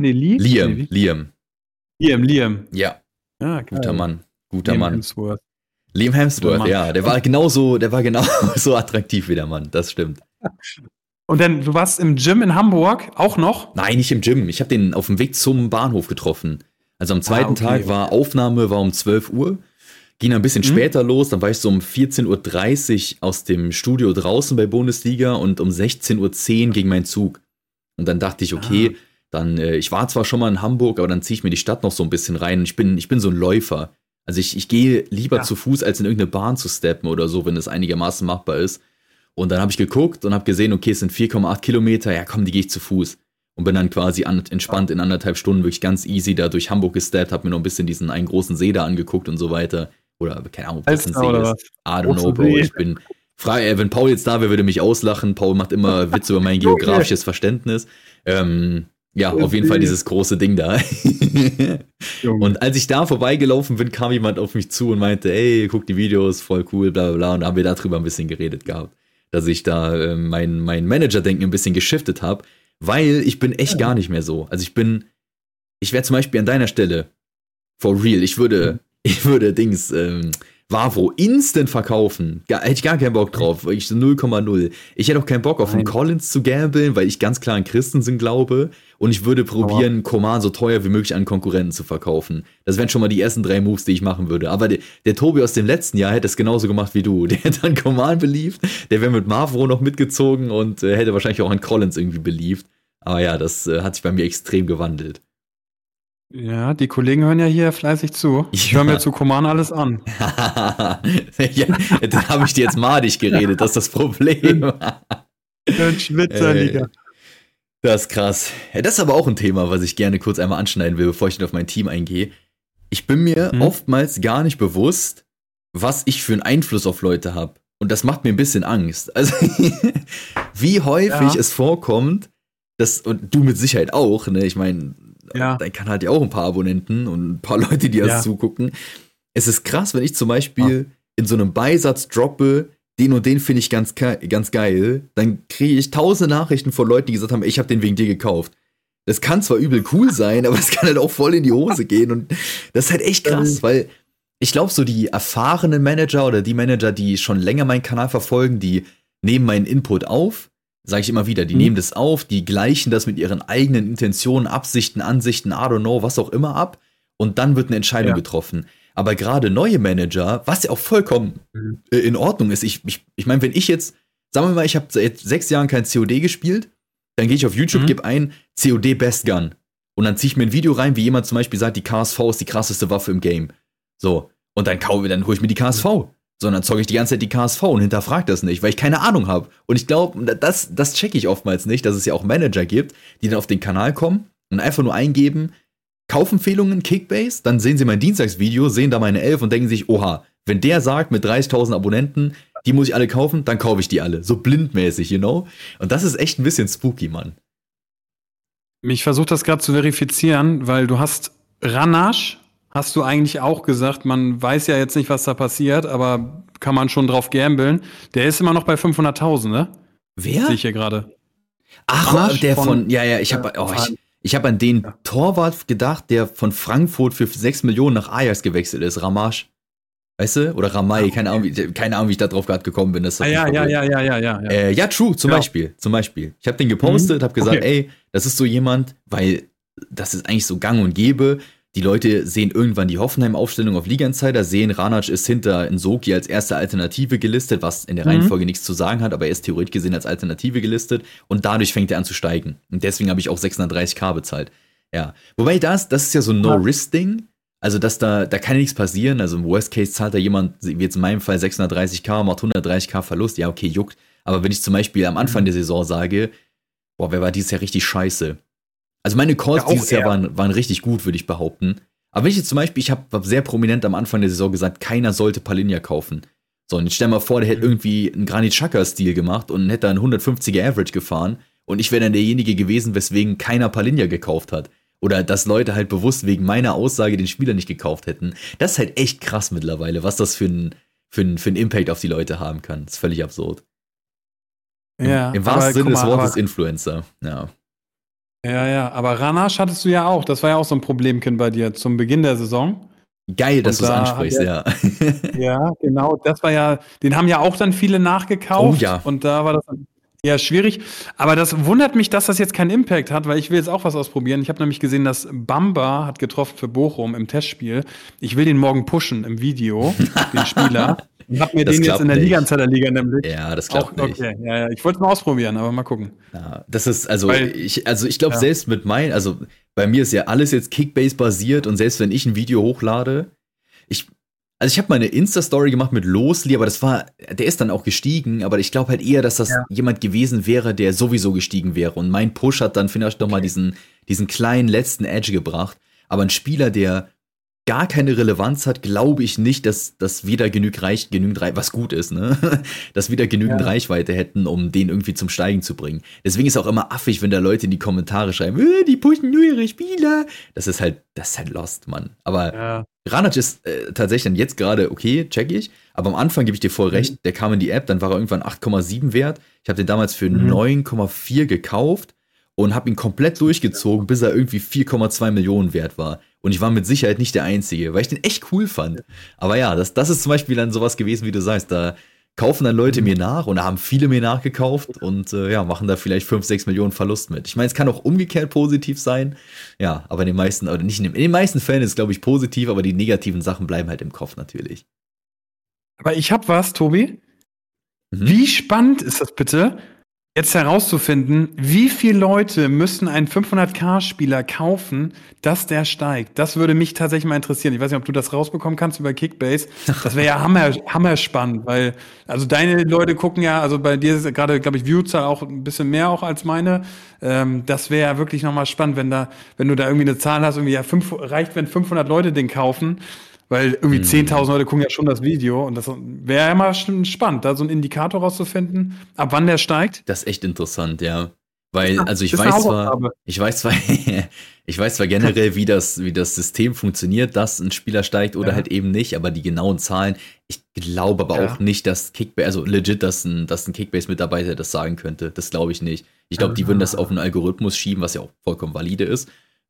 Liam. Ja, Ja, guter Mann. Liam Hemsworth. Liam Hemsworth, Mann. ja. Der war genauso attraktiv wie der Mann, das stimmt. Und dann, du warst im Gym in Hamburg auch noch? Nein, nicht im Gym. Ich habe den auf dem Weg zum Bahnhof getroffen. Also am zweiten okay, Tag war Aufnahme um 12 Uhr. Ging ein bisschen später los. Dann war ich so um 14:30 Uhr aus dem Studio draußen bei Bundesliga und um 16:10 Uhr ging mein Zug. Und dann dachte ich, okay, dann, ich war zwar schon mal in Hamburg, aber dann ziehe ich mir die Stadt noch so ein bisschen rein. Und ich bin so ein Läufer. Also ich gehe lieber zu Fuß, als in irgendeine Bahn zu steppen oder so, wenn es einigermaßen machbar ist. Und dann habe ich geguckt und habe gesehen, okay, es sind 4,8 Kilometer, ja komm, die gehe ich zu Fuß. Und bin dann quasi entspannt in 1,5 Stunden wirklich ganz easy da durch Hamburg gesteppt, habe mir noch ein bisschen diesen einen großen See da angeguckt und so weiter. Oder keine Ahnung, ob das ein See ist. I don't know, Bro. Ich bin frei, wenn Paul jetzt da wäre, würde er mich auslachen. Paul macht immer Witze über mein geografisches Verständnis. Ja, auf jeden Fall dieses große Ding da. Und als ich da vorbeigelaufen bin, kam jemand auf mich zu und meinte, ey, guck die Videos, voll cool, bla bla bla. Und da haben wir darüber ein bisschen geredet gehabt. Dass ich da mein Manager-Denken ein bisschen geschiftet habe, weil ich bin echt gar nicht mehr so. Also ich wäre zum Beispiel an deiner Stelle for real, ich würde Wavro instant verkaufen. Hätte ich gar keinen Bock drauf. Ich so 0,0. Ich hätte auch keinen Bock auf einen Collins zu gambeln, weil ich ganz klar an Christensen glaube. Und ich würde probieren, Coman so teuer wie möglich an Konkurrenten zu verkaufen. Das wären schon mal die ersten 3 Moves, die ich machen würde. Aber der Tobi aus dem letzten Jahr hätte es genauso gemacht wie du. Der hätte dann Coman beliebt, der wäre mit Wavro noch mitgezogen und hätte wahrscheinlich auch an Collins irgendwie beliebt. Aber ja, das hat sich bei mir extrem gewandelt. Ja, die Kollegen hören ja hier fleißig zu. Ich höre mir zu Coman alles an. Ja, dann habe ich dir jetzt madig geredet, das ist das Problem. Schwitzerliga. Das ist krass. Ja, das ist aber auch ein Thema, was ich gerne kurz einmal anschneiden will, bevor ich auf mein Team eingehe. Ich bin mir oftmals gar nicht bewusst, was ich für einen Einfluss auf Leute habe. Und das macht mir ein bisschen Angst. Also, wie häufig es vorkommt, und du mit Sicherheit auch, ne? Ich meine, dein Kanal hat ja auch ein paar Abonnenten und ein paar Leute, die das zugucken. Es ist krass, wenn ich zum Beispiel in so einem Beisatz droppe, den und den finde ich ganz geil, dann kriege ich 1000 Nachrichten von Leuten, die gesagt haben, ich habe den wegen dir gekauft. Das kann zwar übel cool sein, aber es kann halt auch voll in die Hose gehen und das ist halt echt krass, weil ich glaube, so die erfahrenen Manager oder die Manager, die schon länger meinen Kanal verfolgen, die nehmen meinen Input auf, sage ich immer wieder, die nehmen das auf, die gleichen das mit ihren eigenen Intentionen, Absichten, Ansichten, I don't know, was auch immer ab und dann wird eine Entscheidung getroffen. Aber gerade neue Manager, was ja auch vollkommen in Ordnung ist, ich meine, wenn ich jetzt, sagen wir mal, ich habe seit 6 Jahren kein COD gespielt, dann gehe ich auf YouTube, gebe ein COD Best Gun und dann ziehe ich mir ein Video rein, wie jemand zum Beispiel sagt, die KSV ist die krasseste Waffe im Game. So, und dann hole ich mir die KSV. Sondern zocke ich die ganze Zeit die KSV und hinterfrage das nicht, weil ich keine Ahnung habe. Und ich glaube, das checke ich oftmals nicht, dass es ja auch Manager gibt, die dann auf den Kanal kommen und einfach nur eingeben, Kaufempfehlungen, Kickbase, dann sehen sie mein Dienstagsvideo, sehen da meine 11 und denken sich, oha, wenn der sagt mit 30.000 Abonnenten, die muss ich alle kaufen, dann kaufe ich die alle. So blindmäßig, you know? Und das ist echt ein bisschen spooky, Mann. Ich versuche das gerade zu verifizieren, weil du hast Ranasch, hast du eigentlich auch gesagt, man weiß ja jetzt nicht, was da passiert, aber kann man schon drauf gambeln. Der ist immer noch bei 500.000, ne? Wer? Sehe ich hier gerade. Ach, Ranasch der ich habe an den Torwart gedacht, der von Frankfurt für 6 Millionen nach Ajax gewechselt ist, Ramasch. Weißt du? Oder Ramay, keine Ahnung, wie ich da drauf gerade gekommen bin. Ja, true, zum Beispiel. Ich habe den gepostet, habe gesagt, ey, das ist so jemand, weil das ist eigentlich so gang und gäbe. Die Leute sehen irgendwann die Hoffenheim-Aufstellung auf Liga Insider, sehen, Ranac ist hinter Nsoki als erste Alternative gelistet, was in der Reihenfolge nichts zu sagen hat, aber er ist theoretisch gesehen als Alternative gelistet und dadurch fängt er an zu steigen. Und deswegen habe ich auch 630.000 bezahlt. Ja. Wobei das ist ja so ein No-Risk-Ding. Also, da kann ja nichts passieren. Also im Worst Case zahlt da jemand, wie jetzt in meinem Fall 630.000, macht 130.000 Verlust. Ja, okay, juckt. Aber wenn ich zum Beispiel am Anfang der Saison sage, boah, wer war dieses Jahr richtig scheiße? Also meine Calls dieses Jahr waren richtig gut, würde ich behaupten. Aber wenn ich jetzt zum Beispiel, ich habe sehr prominent am Anfang der Saison gesagt, keiner sollte Palinja kaufen. So, und jetzt stell mal vor, der hätte irgendwie einen Granit Xhaka-Stil gemacht und hätte einen 150er Average gefahren und ich wäre dann derjenige gewesen, weswegen keiner Palinja gekauft hat. Oder dass Leute halt bewusst wegen meiner Aussage den Spieler nicht gekauft hätten. Das ist halt echt krass mittlerweile, was das für einen Impact auf die Leute haben kann. Das ist völlig absurd. Ja, Im wahrsten Sinne des Wortes Influencer, ja. Ja, aber Ranasch hattest du ja auch. Das war ja auch so ein Problemkind bei dir zum Beginn der Saison. Geil, dass du es ansprichst, ja. Ja, genau. Das war ja, den haben ja auch dann viele nachgekauft. Oh ja. Und da war das ja schwierig. Aber das wundert mich, dass das jetzt keinen Impact hat, weil ich will jetzt auch was ausprobieren. Ich habe nämlich gesehen, dass Bamba hat getroffen für Bochum im Testspiel. Ich will den morgen pushen im Video, den Spieler. Ich hab mir den jetzt in der Liga nämlich. Ja, das klappt nicht. Okay, ja. Ich wollte es mal ausprobieren, aber mal gucken. Ja, das ist, ich glaube, selbst mit bei mir ist ja alles jetzt Kickbase basiert und selbst wenn ich ein Video hochlade, ich habe mal eine Insta-Story gemacht mit Losli, aber der ist dann auch gestiegen, aber ich glaube halt eher, dass das jemand gewesen wäre, der sowieso gestiegen wäre und mein Push hat dann vielleicht noch mal diesen kleinen letzten Edge gebracht, aber ein Spieler, der gar keine Relevanz hat, glaube ich nicht, dass wieder genügend Reichweite, was gut ist, ne? Dass wieder genügend Reichweite hätten, um den irgendwie zum Steigen zu bringen. Deswegen ist auch immer affig, wenn da Leute in die Kommentare schreiben, die pushen nur ihre Spieler. Das ist halt lost, Mann. Aber Ranac ist tatsächlich dann jetzt gerade okay, check ich. Aber am Anfang gebe ich dir voll recht, der kam in die App, dann war er irgendwann 8,7 wert. Ich habe den damals für 9,4 gekauft und habe ihn komplett durchgezogen, bis er irgendwie 4,2 Millionen wert war. Und ich war mit Sicherheit nicht der Einzige, weil ich den echt cool fand. Aber ja, das ist zum Beispiel dann sowas gewesen, wie du sagst. Da kaufen dann Leute mir nach und da haben viele mir nachgekauft und machen da vielleicht 5, 6 Millionen Verlust mit. Ich meine, es kann auch umgekehrt positiv sein. Ja, aber in den meisten Fällen ist es, glaube ich, positiv, aber die negativen Sachen bleiben halt im Kopf natürlich. Aber ich habe was, Tobi. Wie spannend ist das bitte? jetzt herauszufinden, wie viele Leute müssen einen 500k-Spieler kaufen, dass der steigt. Das würde mich tatsächlich mal interessieren. Ich weiß nicht, ob du das rausbekommen kannst über Kickbase. Das wäre ja hammerspannend, weil, also deine Leute gucken ja, also bei dir ist gerade, glaube ich, Viewzahl auch ein bisschen mehr auch als meine. Das wäre ja wirklich nochmal spannend, wenn du da irgendwie eine Zahl hast, irgendwie ja reicht, wenn 500 Leute den kaufen. Weil irgendwie 10.000 Leute gucken ja schon das Video und das wäre ja mal spannend, da so einen Indikator rauszufinden, ab wann der steigt. Das ist echt interessant, ja. Weil, also ich ist eine weiß Hausaufgabe. zwar generell, wie das System funktioniert, dass ein Spieler steigt oder halt eben nicht, aber die genauen Zahlen, ich glaube aber auch nicht, dass Kickbase, also legit, dass ein Kickbase-Mitarbeiter das sagen könnte. Das glaube ich nicht. Ich glaube, die würden das auf einen Algorithmus schieben, was ja auch vollkommen valide ist.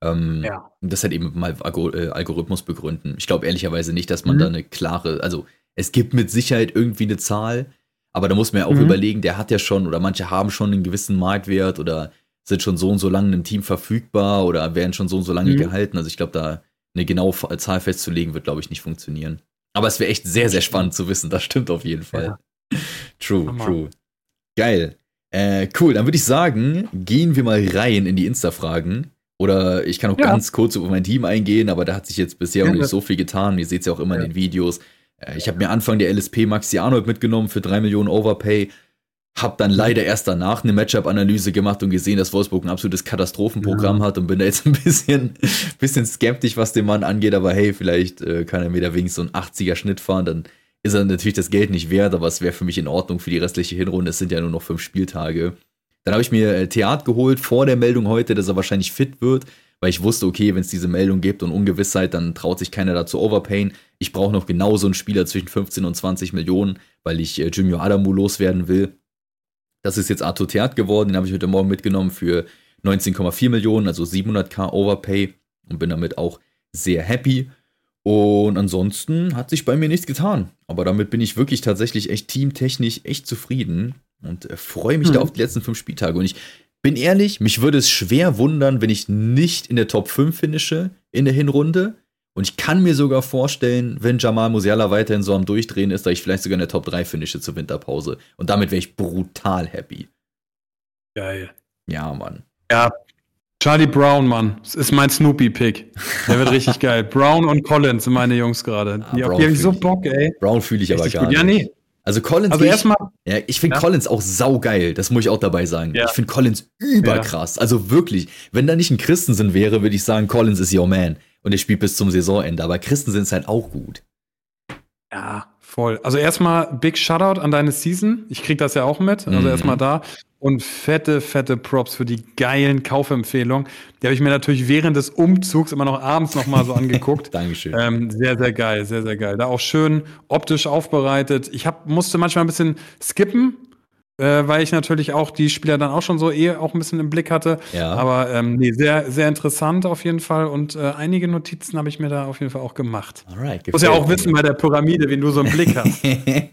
Das halt eben mal Algorithmus begründen. Ich glaube ehrlicherweise nicht, dass man da eine klare, also es gibt mit Sicherheit irgendwie eine Zahl, aber da muss man ja auch überlegen, der hat ja schon, oder manche haben schon einen gewissen Marktwert oder sind schon so und so lange im Team verfügbar oder werden schon so und so lange gehalten. Also ich glaube, da eine genaue Zahl festzulegen, wird, glaube ich, nicht funktionieren. Aber es wäre echt sehr, sehr spannend zu wissen. Das stimmt auf jeden Fall. Ja. True. Geil. Cool, dann würde ich sagen, gehen wir mal rein in die Insta-Fragen. Oder ich kann auch ganz kurz über mein Team eingehen, aber da hat sich jetzt bisher noch nicht so viel getan. Ihr seht es ja auch immer in den Videos. Ich habe mir Anfang der LSP Maxi Arnold mitgenommen für 3 Millionen Overpay. Hab dann leider erst danach eine Matchup-Analyse gemacht und gesehen, dass Wolfsburg ein absolutes Katastrophenprogramm hat und bin da jetzt ein bisschen skeptisch, was den Mann angeht. Aber hey, vielleicht kann er mir da wenigstens so einen 80er-Schnitt fahren. Dann ist er natürlich das Geld nicht wert, aber es wäre für mich in Ordnung für die restliche Hinrunde. Es sind ja nur noch 5 Spieltage. Dann habe ich mir Theat geholt vor der Meldung heute, dass er wahrscheinlich fit wird, weil ich wusste, okay, wenn es diese Meldung gibt und Ungewissheit, dann traut sich keiner dazu overpayen. Ich brauche noch genau so einen Spieler zwischen 15 und 20 Millionen, weil ich Junior Adamu loswerden will. Das ist jetzt Arthur Theat geworden, den habe ich heute Morgen mitgenommen für 19,4 Millionen, also 700k Overpay und bin damit auch sehr happy. Und ansonsten hat sich bei mir nichts getan. Aber damit bin ich wirklich tatsächlich echt teamtechnisch echt zufrieden und freue mich da auf die letzten 5 Spieltage. Und ich bin ehrlich, mich würde es schwer wundern, wenn ich nicht in der Top 5 finische in der Hinrunde. Und ich kann mir sogar vorstellen, wenn Jamal Musiala weiterhin so am Durchdrehen ist, dass ich vielleicht sogar in der Top 3 finische zur Winterpause. Und damit wäre ich brutal happy. Geil. Ja, Mann. Ja, Charlie Brown, Mann. Das ist mein Snoopy-Pick. Der wird richtig geil. Brown und Collins sind meine Jungs gerade. Die haben so Bock, ey. Brown fühle ich aber gar nicht. Ja, nee. Also Collins, ich finde Collins auch saugeil, das muss ich auch dabei sagen. Ja. Ich finde Collins überkrass, also wirklich. Wenn da nicht ein Christensen wäre, würde ich sagen, Collins ist your man. Und er spielt bis zum Saisonende, aber Christensen ist halt auch gut. Ja, voll. Also erstmal Big Shoutout an deine Season. Ich krieg das ja auch mit, also erstmal da. Und fette Props für die geilen Kaufempfehlungen. Die habe ich mir natürlich während des Umzugs immer noch abends noch mal so angeguckt. Dankeschön. Sehr, sehr geil, sehr, sehr geil. Da auch schön optisch aufbereitet. Ich musste manchmal ein bisschen skippen, weil ich natürlich auch die Spieler dann auch schon so auch ein bisschen im Blick hatte. Ja. Aber sehr, sehr interessant auf jeden Fall. Und einige Notizen habe ich mir da auf jeden Fall auch gemacht. Alright, muss ja auch wissen bei der Pyramide, wen du so im Blick hast.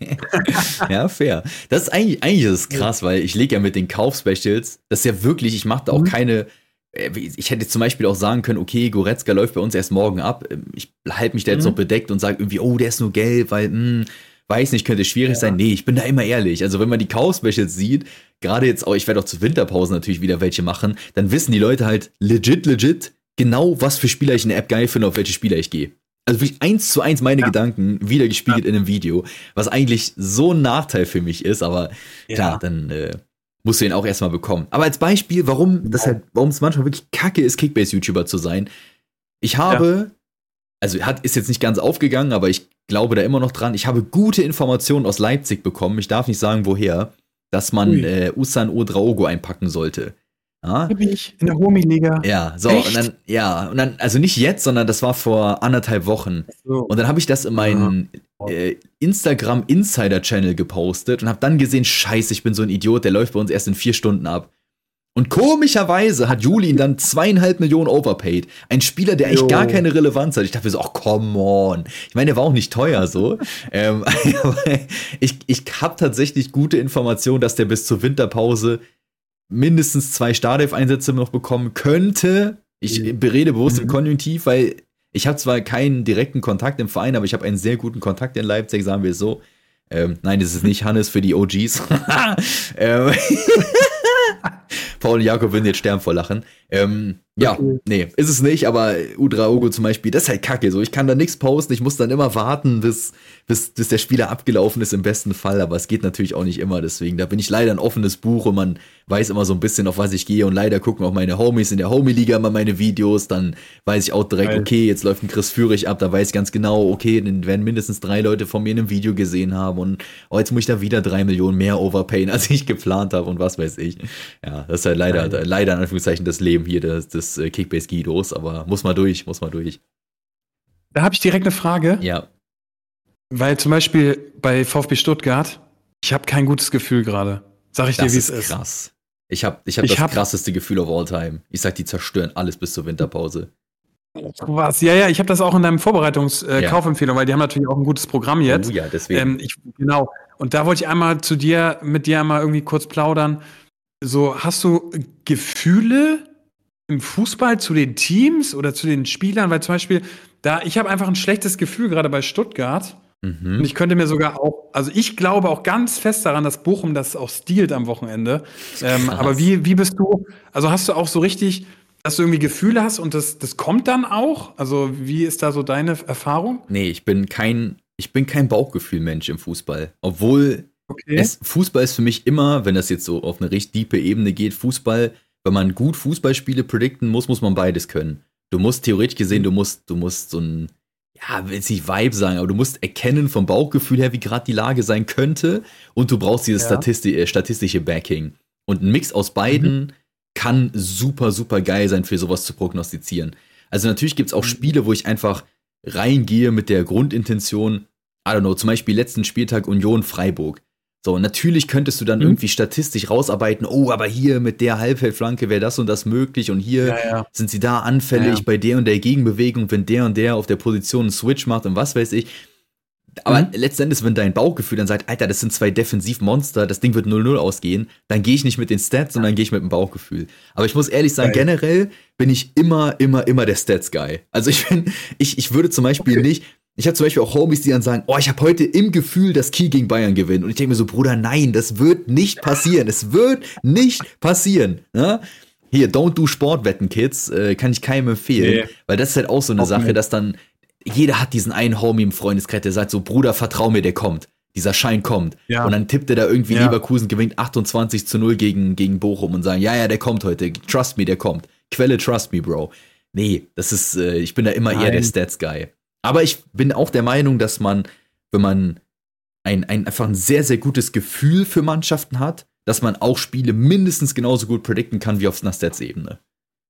Ja, fair. Das ist eigentlich ist es krass, weil ich lege ja mit den Kaufspecials, das ist ja wirklich, ich mache da auch keine, ich hätte zum Beispiel auch sagen können, okay, Goretzka läuft bei uns erst morgen ab. Ich halte mich da jetzt noch bedeckt und sage irgendwie, oh, der ist nur gelb, weil, weiß nicht, könnte schwierig sein. Nee, ich bin da immer ehrlich. Also wenn man die Kaufspecials sieht, gerade jetzt auch, ich werde auch zur Winterpause natürlich wieder welche machen, dann wissen die Leute halt legit genau, was für Spieler ich in der App geil finde, auf welche Spieler ich gehe. Also wirklich 1:1 meine Gedanken wieder gespiegelt in einem Video, was eigentlich so ein Nachteil für mich ist, aber klar, dann musst du ihn auch erstmal bekommen. Aber als Beispiel, warum es manchmal wirklich kacke ist, Kickbase-YouTuber zu sein. Ich habe, ist jetzt nicht ganz aufgegangen, aber ich glaube da immer noch dran, ich habe gute Informationen aus Leipzig bekommen, ich darf nicht sagen, woher, dass man Usan Ouedraogo einpacken sollte. Ja? Ich in der Homie-Liga. Ja, so, echt? und dann, also nicht jetzt, sondern das war vor 1,5 Wochen. So. Und dann habe ich das in meinen Instagram Insider-Channel gepostet und habe dann gesehen, scheiße, ich bin so ein Idiot, der läuft bei uns erst in 4 Stunden ab. Und komischerweise hat Juli ihn dann 2,5 Millionen overpaid. Ein Spieler, der eigentlich gar keine Relevanz hat. Ich dachte mir so, ach, come on. Ich meine, der war auch nicht teuer so. Aber ich habe tatsächlich gute Informationen, dass der bis zur Winterpause mindestens 2 Startelf-Einsätze noch bekommen könnte. Ich berede bewusst im Konjunktiv, weil ich habe zwar keinen direkten Kontakt im Verein, aber ich habe einen sehr guten Kontakt in Leipzig, sagen wir es so. Nein, das ist nicht Hannes für die OGs. Paul und Jakob würden jetzt sterben vor Lachen. Ja, Okay. nee, ist es nicht, aber U3-Ogo zum Beispiel, das ist halt kacke. So, ich kann da nichts posten, ich muss dann immer warten, bis der Spieler abgelaufen ist im besten Fall, aber es geht natürlich auch nicht immer, deswegen, da bin ich leider ein offenes Buch und man weiß immer so ein bisschen, auf was ich gehe und leider gucken auch meine Homies in der Homie-Liga immer meine Videos, dann weiß ich auch direkt, Geil. okay, jetzt läuft ein Chris Führig ab, da weiß ich ganz genau, okay, dann werden mindestens 3 Leute von mir in einem Video gesehen haben und jetzt muss ich da wieder 3 Millionen mehr overpayen, als ich geplant habe und was weiß ich. Ja, das ist halt leider in Anführungszeichen das Leben hier des Kickbase-Guidos, aber muss mal durch. Da habe ich direkt eine Frage, Ja, weil zum Beispiel bei VfB Stuttgart, ich habe kein gutes Gefühl gerade. Sag ich dir, das wie ist es ist. krass. Ich hab das hab- krasseste Gefühl of all time. Ich sag, die zerstören alles bis zur Winterpause. Was? Ja, ich habe das auch in deinem Ja. Kaufempfehlung, weil die haben natürlich auch ein gutes Programm jetzt. Oh ja, deswegen. Genau. Und da wollte ich einmal mit dir einmal irgendwie kurz plaudern. So, hast du Gefühle im Fußball zu den Teams oder zu den Spielern? Weil zum Beispiel, ich habe einfach ein schlechtes Gefühl gerade bei Stuttgart. Und ich könnte mir sogar auch, also ich glaube auch ganz fest daran, dass Bochum das auch stiehlt am Wochenende. Aber wie bist du, also hast du auch so richtig, dass du irgendwie Gefühle hast und das kommt dann auch? Also wie ist da so deine Erfahrung? Nee, ich bin kein Bauchgefühl-Mensch im Fußball. Obwohl Okay. Fußball ist für mich immer, wenn das jetzt so auf eine richtig diepe Ebene geht, Fußball, wenn man gut Fußballspiele predikten muss man beides können. Du musst theoretisch gesehen, du musst so ein, ja, will jetzt nicht Vibe sagen, aber du musst erkennen vom Bauchgefühl her, wie gerade die Lage sein könnte und du brauchst dieses Ja. statistische Backing. Und ein Mix aus beiden kann super, super geil sein, für sowas zu prognostizieren. Also natürlich gibt es auch Spiele, wo ich einfach reingehe mit der Grundintention, I don't know, zum Beispiel letzten Spieltag Union Freiburg. So, natürlich könntest du dann irgendwie statistisch rausarbeiten, oh, aber hier mit der Halbfeldflanke wäre das und das möglich und hier Ja. sind sie da anfällig Ja. bei der und der Gegenbewegung, wenn der und der auf der Position einen Switch macht und was weiß ich. Aber letztendlich, wenn dein Bauchgefühl dann sagt, Alter, das sind 2 Defensivmonster, das Ding wird 0-0 ausgehen, dann gehe ich nicht mit den Stats, sondern gehe ich mit dem Bauchgefühl. Aber ich muss ehrlich sagen, Geil. generell bin ich immer der Stats-Guy. Also ich würde zum Beispiel nicht, ich habe zum Beispiel auch Homies, die dann sagen, oh, ich habe heute im Gefühl, dass Kiel gegen Bayern gewinnt. Und ich denke mir so, Bruder, nein, das wird nicht passieren. Es wird nicht passieren. Ne? Hier, don't do Sportwetten, Kids, kann ich keinem empfehlen. Nee. Weil das ist halt auch so eine Auch Sache, nicht. dass dann, jeder hat diesen einen Homie im Freundeskreis, der sagt so, Bruder, vertrau mir, der kommt. Dieser Schein kommt. Ja. Und dann tippt er da irgendwie, Ja. Leverkusen gewinnt 28-0 gegen Bochum und sagen, ja, der kommt heute. Trust me, der kommt. Quelle, trust me, Bro. Nee, das ist, ich bin da immer eher der Nein. Stats-Guy. Aber ich bin auch der Meinung, dass man, wenn man einfach ein sehr, sehr gutes Gefühl für Mannschaften hat, dass man auch Spiele mindestens genauso gut predikten kann wie auf einer Stats-Ebene.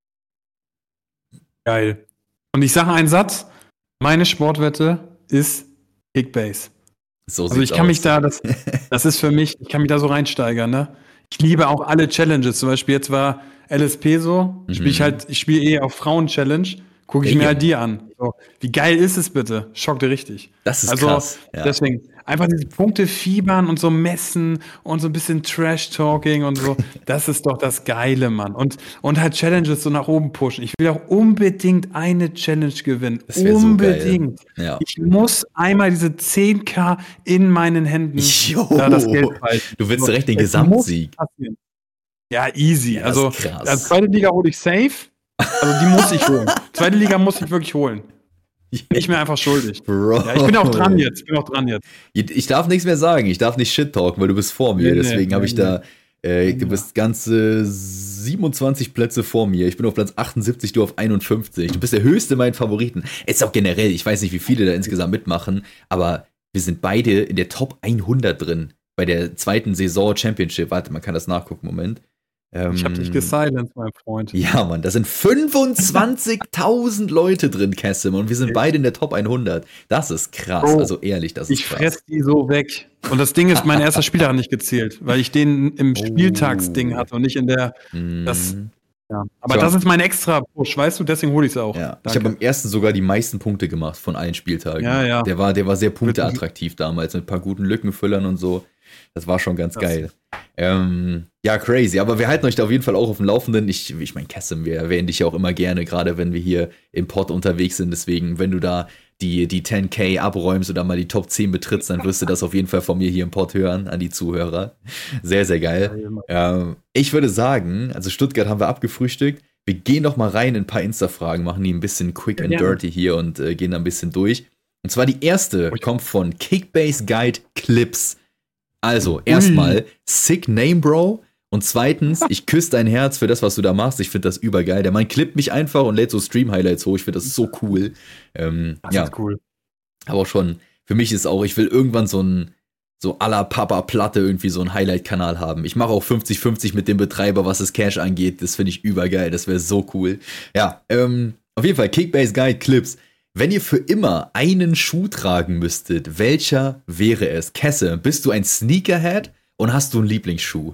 Geil. Und ich sage einen Satz, meine Sportwette ist Kickbase. So Also ich sieht's kann aus. mich das ist für mich, ich kann mich da so reinsteigern, ne? Ich liebe auch alle Challenges. Zum Beispiel jetzt war LSP so, ich spiele auf Frauen-Challenge, gucke ich mir Damn. halt die an. So, wie geil ist es bitte? Schockt dir richtig. Das ist Also krass. Ja. deswegen einfach diese Punkte fiebern und so messen und so ein bisschen Trash-Talking und so. Das ist doch das Geile, Mann. Und halt Challenges so nach oben pushen. Ich will auch unbedingt eine Challenge gewinnen. Das wär so Unbedingt. geil. Ja. Ich muss einmal diese 10.000 in meinen Händen Jo. da das Geld halten. Du willst So, direkt den es Gesamtsieg. muss passieren. Ja, easy. Ja, das Also, ist krass. als zweite Liga hole ich safe. Also, die muss ich holen. Zweite Liga muss ich wirklich holen. Bin ich mir einfach schuldig. Bro. Ja, ich bin auch dran jetzt. Ich darf nichts mehr sagen. Ich darf nicht Shit talken, weil du bist vor mir. Nee, Deswegen habe ich nee. da, du bist ganze 27 Plätze vor mir. Ich bin auf Platz 78, du auf 51. Du bist der höchste meinen Favoriten. Ist auch generell, ich weiß nicht, wie viele da insgesamt mitmachen, aber wir sind beide in der Top 100 drin. Bei der zweiten Saison Championship. Warte, man kann das nachgucken, Moment. Ich habe dich gesilenced, mein Freund. Ja, Mann, da sind 25.000 Leute drin, Cassim, und wir sind beide in der Top 100. Das ist krass, Bro, also ehrlich, das ist Ich krass. fress die so weg. Und das Ding ist, mein erster Spieltag hat nicht gezählt, weil ich den im Spieltagsding hatte und nicht in der. Das, ja. Aber So. das ist mein extra Push, weißt du? Deswegen hole ich es auch. Ja, ich Danke. habe am ersten sogar die meisten Punkte gemacht von allen Spieltagen. Ja, ja. Der war sehr punkteattraktiv damals mit ein paar guten Lückenfüllern und so. Das war schon ganz geil. Ja, crazy. Aber wir halten euch da auf jeden Fall auch auf dem Laufenden. Ich meine, Kasim, wir erwähnen dich ja auch immer gerne, gerade wenn wir hier im Pod unterwegs sind. Deswegen, wenn du da die 10K abräumst oder mal die Top 10 betrittst, dann wirst du das auf jeden Fall von mir hier im Pod hören, an die Zuhörer. Sehr, sehr geil. Ich würde sagen, also Stuttgart haben wir abgefrühstückt. Wir gehen doch mal rein in ein paar Insta-Fragen, machen die ein bisschen quick and dirty hier und gehen da ein bisschen durch. Und zwar die erste kommt von Kickbase Guide Clips. Also, erstmal, sick name, Bro. Und zweitens, ich küsse dein Herz für das, was du da machst. Ich finde das übergeil. Der Mann klippt mich einfach und lädt so Stream-Highlights hoch. Ich finde das so cool. Das ist cool. Aber auch schon, für mich ist auch, ich will irgendwann so à la Papa Platte irgendwie so einen Highlight-Kanal haben. Ich mache auch 50-50 mit dem Betreiber, was das Cash angeht. Das finde ich übergeil. Das wäre so cool. Ja, auf jeden Fall, Kickbase Guide Clips. Wenn ihr für immer einen Schuh tragen müsstet, welcher wäre es? Kesse, bist du ein Sneakerhead und hast du einen Lieblingsschuh?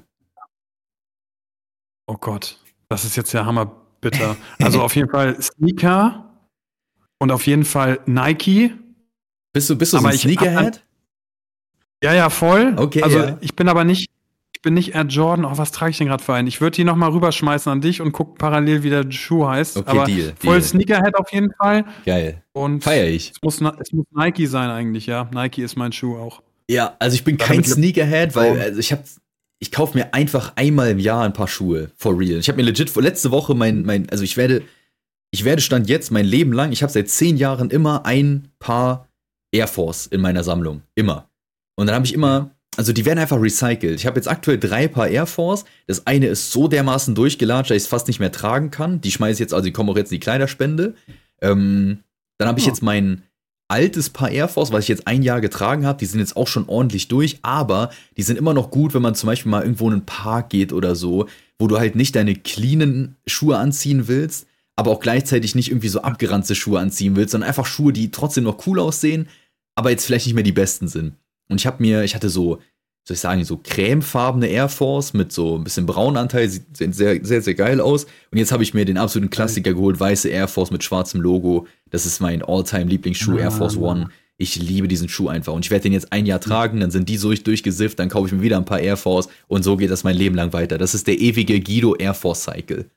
Oh Gott, das ist jetzt ja hammerbitter. Also auf jeden Fall Sneaker und auf jeden Fall Nike. Bist du so ein Sneakerhead? Ja, voll. Okay, also ich bin aber nicht Air Jordan. Oh, was trage ich denn gerade für einen? Ich würde die nochmal rüberschmeißen an dich und guck parallel, wie der Schuh heißt. Okay, aber voll Deal. Sneakerhead auf jeden Fall. Geil. Und feier ich. Es muss Nike sein eigentlich, ja. Nike ist mein Schuh auch. Ja, also ich bin kein Sneakerhead, weil also ich kaufe mir einfach einmal im Jahr ein paar Schuhe, for real. Ich habe mir legit letzte Woche also ich werde Stand jetzt mein Leben lang, ich habe seit 10 Jahren immer ein Paar Air Force in meiner Sammlung. Immer. Und dann habe ich immer, also die werden einfach recycelt. Ich habe jetzt aktuell 3 Paar Air Force. Das eine ist so dermaßen durchgelatscht, dass ich es fast nicht mehr tragen kann. Die schmeiße ich jetzt, also die kommen auch jetzt in die Kleiderspende. Dann habe ich jetzt mein altes Paar Air Force, was ich jetzt 1 Jahr getragen habe. Die sind jetzt auch schon ordentlich durch, aber die sind immer noch gut, wenn man zum Beispiel mal irgendwo in einen Park geht oder so, wo du halt nicht deine cleanen Schuhe anziehen willst, aber auch gleichzeitig nicht irgendwie so abgeranzte Schuhe anziehen willst, sondern einfach Schuhe, die trotzdem noch cool aussehen, aber jetzt vielleicht nicht mehr die besten sind. Und ich hatte so, soll ich sagen, so cremefarbene Air Force mit so ein bisschen braunen Anteil, sehen sehr, sehr, sehr geil aus. Und jetzt habe ich mir den absoluten Klassiker geholt, weiße Air Force mit schwarzem Logo. Das ist mein All-Time-Lieblingsschuh, Air Force One. Ich liebe diesen Schuh einfach. Und ich werde den jetzt 1 Jahr tragen, dann sind die so durchgesifft, dann kaufe ich mir wieder ein paar Air Force und so geht das mein Leben lang weiter. Das ist der ewige Guido Air Force Cycle.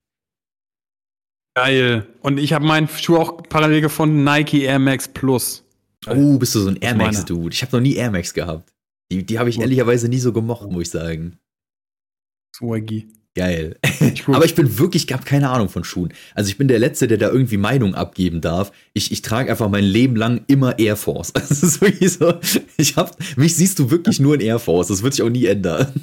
Geil. Und ich habe meinen Schuh auch parallel gefunden, Nike Air Max Plus. Oh, bist du so ein Air Max-Dude? Ich habe noch nie Air Max gehabt. Die habe ich ehrlicherweise nie so gemocht, muss ich sagen. Swaggy. Geil. Aber ich bin wirklich, habe keine Ahnung von Schuhen. Also ich bin der Letzte, der da irgendwie Meinung abgeben darf. Ich trage einfach mein Leben lang immer Air Force. Das ist wirklich so, mich siehst du wirklich nur in Air Force. Das wird sich auch nie ändern.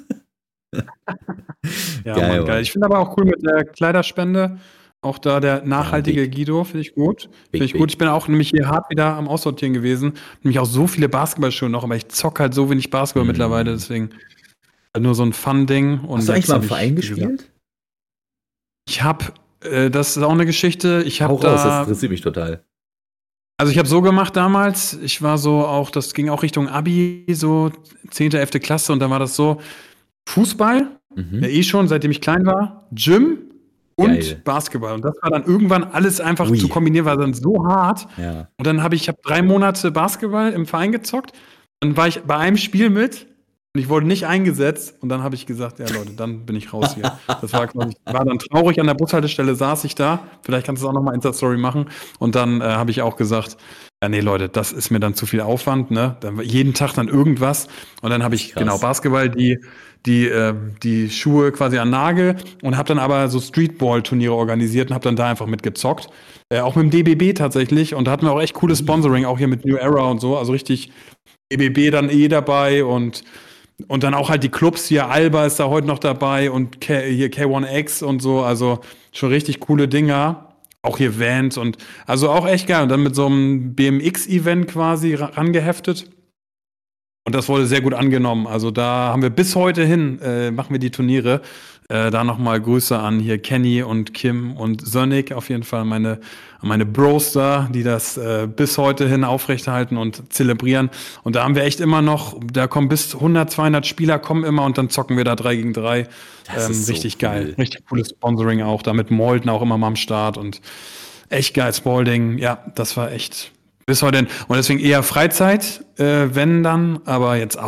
Ja, geil, Mann, geil. Ich finde aber auch cool mit der Kleiderspende. Auch da der nachhaltige Guido, finde ich gut. Finde ich gut. Ich bin auch nämlich hier hart wieder am Aussortieren gewesen. Nämlich auch so viele Basketballschuhe noch, aber ich zocke halt so wenig Basketball mittlerweile, deswegen nur so ein Fun-Ding. Hast du eigentlich mal im Verein gespielt? Ich habe, das ist auch eine Geschichte. Hau raus, das interessiert mich total. Also ich habe so gemacht damals, ich war so auch, das ging auch Richtung Abi, so 10., 11. Klasse und dann war das so, Fußball, ja schon, seitdem ich klein war, Gym, und Basketball. Und das war dann irgendwann alles einfach zu kombinieren, war dann so hart. Ja. Und dann habe ich 3 Monate Basketball im Verein gezockt. Dann war ich bei einem Spiel mit und ich wurde nicht eingesetzt. Und dann habe ich gesagt, ja Leute, dann bin ich raus hier. Das war dann traurig, an der Bushaltestelle saß ich da. Vielleicht kannst du es auch nochmal Insta-Story machen. Und dann habe ich auch gesagt, ja nee Leute, das ist mir dann zu viel Aufwand. Ne? Dann jeden Tag dann irgendwas. Und dann habe ich Basketball, die Schuhe quasi an Nagel und habe dann aber so Streetball-Turniere organisiert und habe dann da einfach mitgezockt. Auch mit dem DBB tatsächlich. Und da hatten wir auch echt cooles Sponsoring, auch hier mit New Era und so. Also richtig DBB dann dabei und dann auch halt die Clubs hier. Alba ist da heute noch dabei und hier K1X und so. Also schon richtig coole Dinger. Auch hier Vans und also auch echt geil. Und dann mit so einem BMX-Event quasi rangeheftet. Und das wurde sehr gut angenommen. Also da haben wir bis heute hin, machen wir die Turniere. Da nochmal Grüße an hier Kenny und Kim und Sonic. Auf jeden Fall meine Bros da, die das bis heute hin aufrechterhalten und zelebrieren. Und da haben wir echt immer noch, da kommen bis 100, 200 Spieler kommen immer und dann zocken wir da 3 gegen 3. Das ist richtig so geil. Cool. Richtig cooles Sponsoring auch. Da mit Molten auch immer mal am Start und echt geil. Spalding, ja, das war echt bis heute. Und deswegen eher Freizeit, wenn dann, aber jetzt auch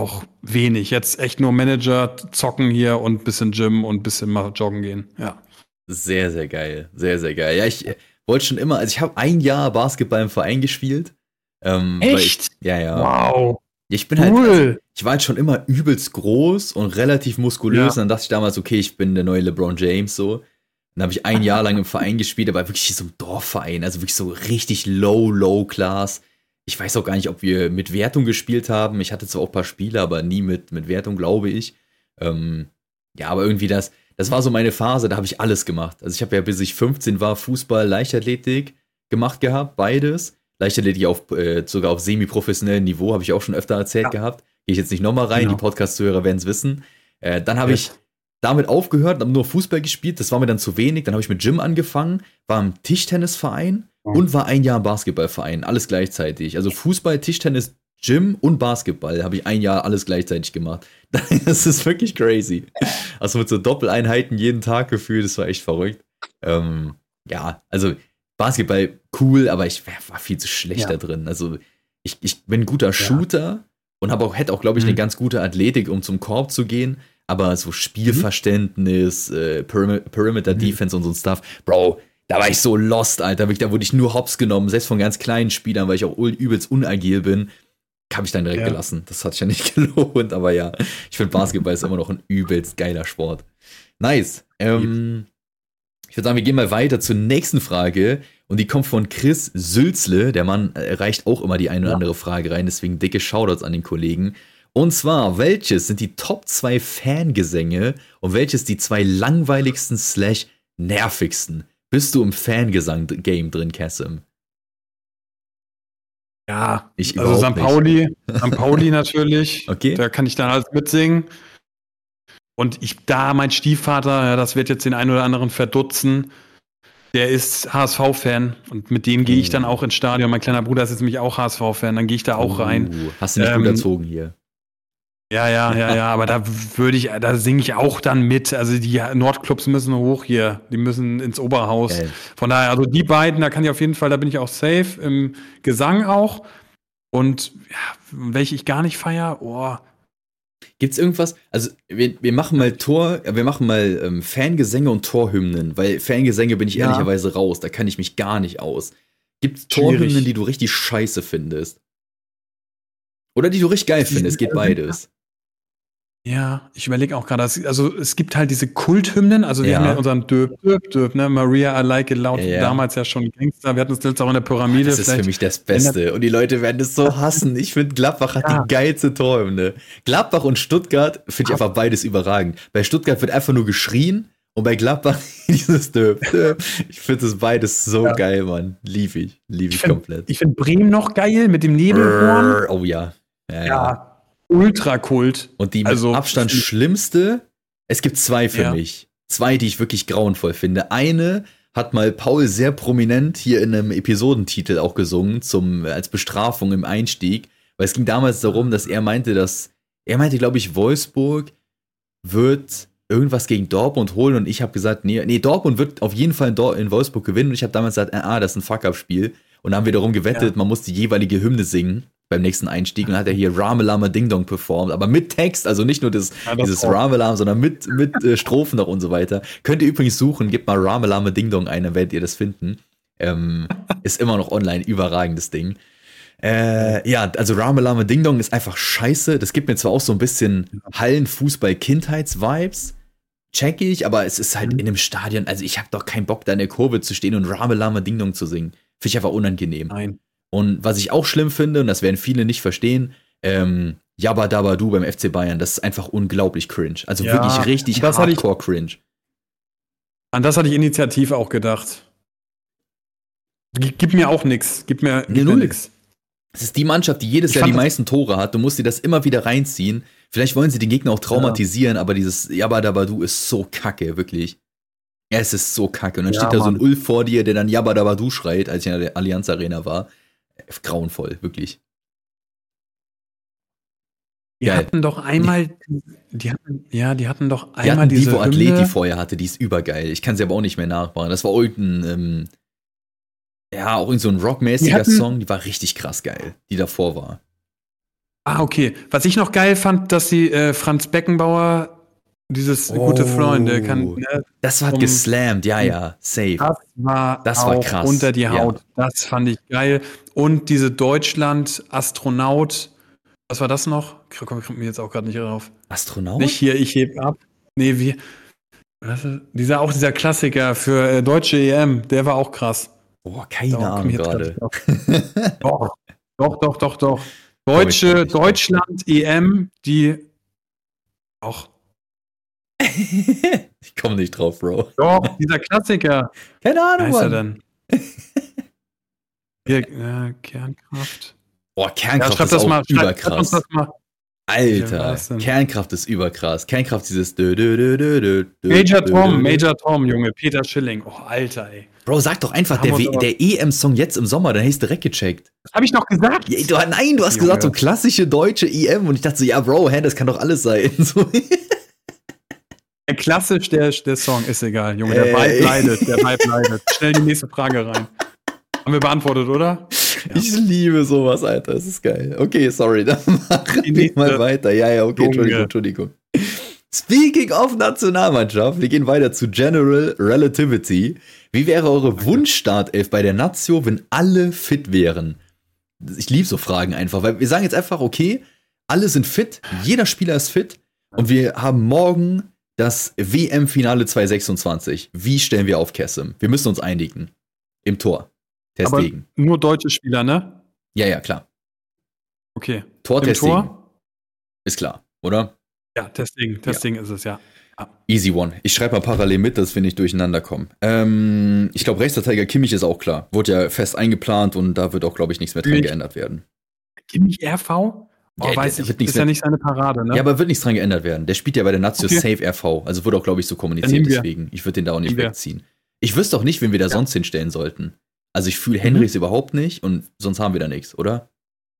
wenig. Jetzt echt nur Manager, zocken hier und ein bisschen Gym und ein bisschen mal joggen gehen. Ja. Sehr, sehr geil. Sehr, sehr geil. Ja, ich wollte schon immer, also ich habe ein Jahr Basketball im Verein gespielt. Echt? Ja. Wow. Ich bin Cool. also, ich war halt schon immer übelst groß und relativ muskulös. Und dann dachte ich damals, okay, ich bin der neue LeBron James so. Dann habe ich ein Jahr lang im Verein gespielt, aber wirklich so im Dorfverein, also wirklich so richtig low class. Ich weiß auch gar nicht, ob wir mit Wertung gespielt haben. Ich hatte zwar auch ein paar Spiele, aber nie mit Wertung, glaube ich. Ja, aber irgendwie das war so meine Phase, da habe ich alles gemacht. Also ich habe ja, bis ich 15 war, Fußball, Leichtathletik gemacht gehabt, beides. Leichtathletik sogar auf semi-professionellem Niveau, habe ich auch schon öfter erzählt gehabt. Gehe ich jetzt nicht nochmal rein, Genau. die Podcast-Zuhörer werden es wissen. Dann habe ich damit aufgehört, habe nur Fußball gespielt, das war mir dann zu wenig. Dann habe ich mit Gym angefangen, war im Tischtennisverein und war ein Jahr im Basketballverein, alles gleichzeitig. Also Fußball, Tischtennis, Gym und Basketball habe ich ein Jahr alles gleichzeitig gemacht. Das ist wirklich crazy. Also mit so Doppeleinheiten jeden Tag gefühlt, das war echt verrückt. Ja, also Basketball cool, aber ich war viel zu schlecht da drin. Also ich bin ein guter Shooter und hätte auch, glaube ich, eine ganz gute Athletik, um zum Korb zu gehen. Aber so Spielverständnis, Perimeter Defense und so ein Stuff, Bro, da war ich so lost, Alter. Da wurde ich nur hops genommen, selbst von ganz kleinen Spielern, weil ich auch übelst unagil bin. Habe ich dann direkt gelassen. Das hat sich ja nicht gelohnt, aber ja, ich finde Basketball ist immer noch ein übelst geiler Sport. Nice. Ich würde sagen, wir gehen mal weiter zur nächsten Frage und die kommt von Chris Sülzle. Der Mann reicht auch immer die eine oder andere Frage rein, deswegen dicke Shoutouts an den Kollegen. Und zwar, welches sind die Top 2 Fangesänge und welches die 2 langweiligsten / nervigsten? Bist du im Fangesang-Game drin, Kassim? Ja, Ich also St. überhaupt Pauli natürlich. Okay. Da kann ich dann alles mitsingen. Und mein Stiefvater, ja, das wird jetzt den einen oder anderen verdutzen, der ist HSV-Fan und mit dem gehe ich dann auch ins Stadion. Mein kleiner Bruder ist jetzt nämlich auch HSV-Fan, dann gehe ich da auch rein. Hast du nicht gut erzogen hier? Ja, aber da singe ich auch dann mit. Also die Nordclubs müssen hoch hier, die müssen ins Oberhaus. Von daher, also die beiden, da bin ich auch safe, im Gesang auch. Und ja, welche ich gar nicht feiere, Gibt's irgendwas? Also wir machen mal Fangesänge und Torhymnen, weil Fangesänge bin ich ehrlicherweise raus, da kann ich mich gar nicht aus. Gibt's Torhymnen, die du richtig scheiße findest? Oder die du richtig geil findest? Geht beides. Ja, ich überlege auch gerade, also es gibt halt diese Kulthymnen, also wir haben ja unseren Döp, ne, Maria, I like it loud, damals ja schon Gangster, wir hatten es jetzt auch in der Pyramide. Das ist für mich das Beste und die Leute werden es so hassen. Ich finde, Gladbach hat die geilste Torhymne. Gladbach und Stuttgart finde ich einfach beides überragend. Bei Stuttgart wird einfach nur geschrien und bei Gladbach dieses Döp. Ich finde das beides so geil, Mann. Lieb ich komplett. Ich finde Bremen noch geil mit dem Nebelhorn. Oh ja. Ja. Ultrakult. Und die mit Abstand schlimmste, es gibt 2 für mich. 2, die ich wirklich grauenvoll finde. Eine hat mal Paul sehr prominent hier in einem Episodentitel auch gesungen, als Bestrafung im Einstieg. Weil es ging damals darum, dass er meinte, glaube ich, Wolfsburg wird irgendwas gegen Dortmund holen. Und ich habe gesagt, nee, Dortmund wird auf jeden Fall in Wolfsburg gewinnen. Und ich habe damals gesagt, das ist ein Fuck-Up-Spiel. Und dann haben wir darum gewettet, man muss die jeweilige Hymne singen beim nächsten Einstieg. Und dann hat er hier Ramelama Ding Dong performt, aber mit Text, also nicht nur dieses Ramelam, sondern mit Strophen noch und so weiter. Könnt ihr übrigens suchen, gebt mal Ramelama Ding Dong ein, dann werdet ihr das finden. Ist immer noch online, überragendes Ding. Also Ramelama Ding Dong ist einfach scheiße. Das gibt mir zwar auch so ein bisschen Hallenfußball-Kindheits-Vibes, check ich, aber es ist halt in einem Stadion, also ich habe doch keinen Bock, da in der Kurve zu stehen und Ramelama Ding Dong zu singen. Finde ich einfach unangenehm. Nein. Und was ich auch schlimm finde, und das werden viele nicht verstehen, Jabba Dabba Du beim FC Bayern, das ist einfach unglaublich cringe. Also wirklich richtig hardcore cringe. An das hatte ich initiativ auch gedacht. Gib mir auch nix. Gib mir nix. Es ist die Mannschaft, die jedes Jahr die meisten Tore hat. Du musst dir das immer wieder reinziehen. Vielleicht wollen sie den Gegner auch traumatisieren, aber dieses Jabba Dabba Du ist so kacke, wirklich. Es ist so kacke. Und dann steht da so ein Ulf vor dir, der dann Jabba Dabba Du schreit, als ich in der Allianz Arena war. Grauenvoll, wirklich. Die hatten doch einmal diese die, wo Athlet die vorher hatte, die ist übergeil. Ich kann sie aber auch nicht mehr nachmachen. Das war irgendein, auch irgend so ein rockmäßiger Song, die war richtig krass geil, die davor war. Okay. Was ich noch geil fand, dass sie Franz Beckenbauer, dieses gute Freund, der kann. Ne, das war geslammt, ja, safe. Das war krass. Unter die Haut. Ja. Das fand ich geil. Und diese Deutschland-Astronaut, was war das noch? Kommt mir jetzt auch gerade nicht drauf. Astronaut? Nicht hier, ich heb ab. Nee, wie. Dieser Klassiker für deutsche EM, der war auch krass. Boah, keine Ahnung gerade. Doch. Deutschland EM, die auch. Ich komme nicht drauf, Bro. Doch, dieser Klassiker. Keine Ahnung, was ist er denn? Kernkraft. Boah, Kernkraft ist auch überkrass. Das mal. Alter, Kernkraft ist überkrass. Kernkraft dieses Major Tom, Junge, Peter Schilling. Oh, Alter, ey. Bro, sag doch einfach, der EM-Song jetzt im Sommer, dann hättest du direkt gecheckt. Das hab ich doch gesagt. Ja, du hast gesagt, so klassische deutsche EM und ich dachte so, ja, Bro, das kann doch alles sein. So. Klassisch, der Song, ist egal, Junge, der Vibe leidet. Schnell die nächste Frage rein. Haben wir beantwortet, oder? Ja. Ich liebe sowas, Alter, das ist geil. Okay, sorry, dann machen wir mal weiter. Ja, okay, Entschuldigung. Speaking of Nationalmannschaft, wir gehen weiter zu General Relativity. Wie wäre eure Wunschstartelf bei der Nazio, wenn alle fit wären? Ich liebe so Fragen einfach, weil wir sagen jetzt einfach, okay, alle sind fit, jeder Spieler ist fit und wir haben morgen das WM-Finale 2026. Wie stellen wir auf, Kessim? Wir müssen uns einigen. Im Tor. Testegen. Aber nur deutsche Spieler, ne? Ja, klar. Okay. Testegen. Ist klar, oder? Ja, Testegen ist es, ja. Easy one. Ich schreibe mal parallel mit, dass wir nicht durcheinander kommen. Ich glaube, Rechtsverteidiger Kimmich ist auch klar. Wurde ja fest eingeplant und da wird auch, glaube ich, nichts mehr dran geändert werden. Kimmich RV? Ist ja nicht seine Parade, ne? Ja, aber wird nichts dran geändert werden. Der spielt ja bei der Nazio Safe RV. Also wurde auch, glaube ich, so kommuniziert deswegen. Ich würde den da auch nicht wegziehen. Ich wüsste auch nicht, wen wir da sonst hinstellen sollten. Also ich fühle Henrys überhaupt nicht und sonst haben wir da nichts, oder?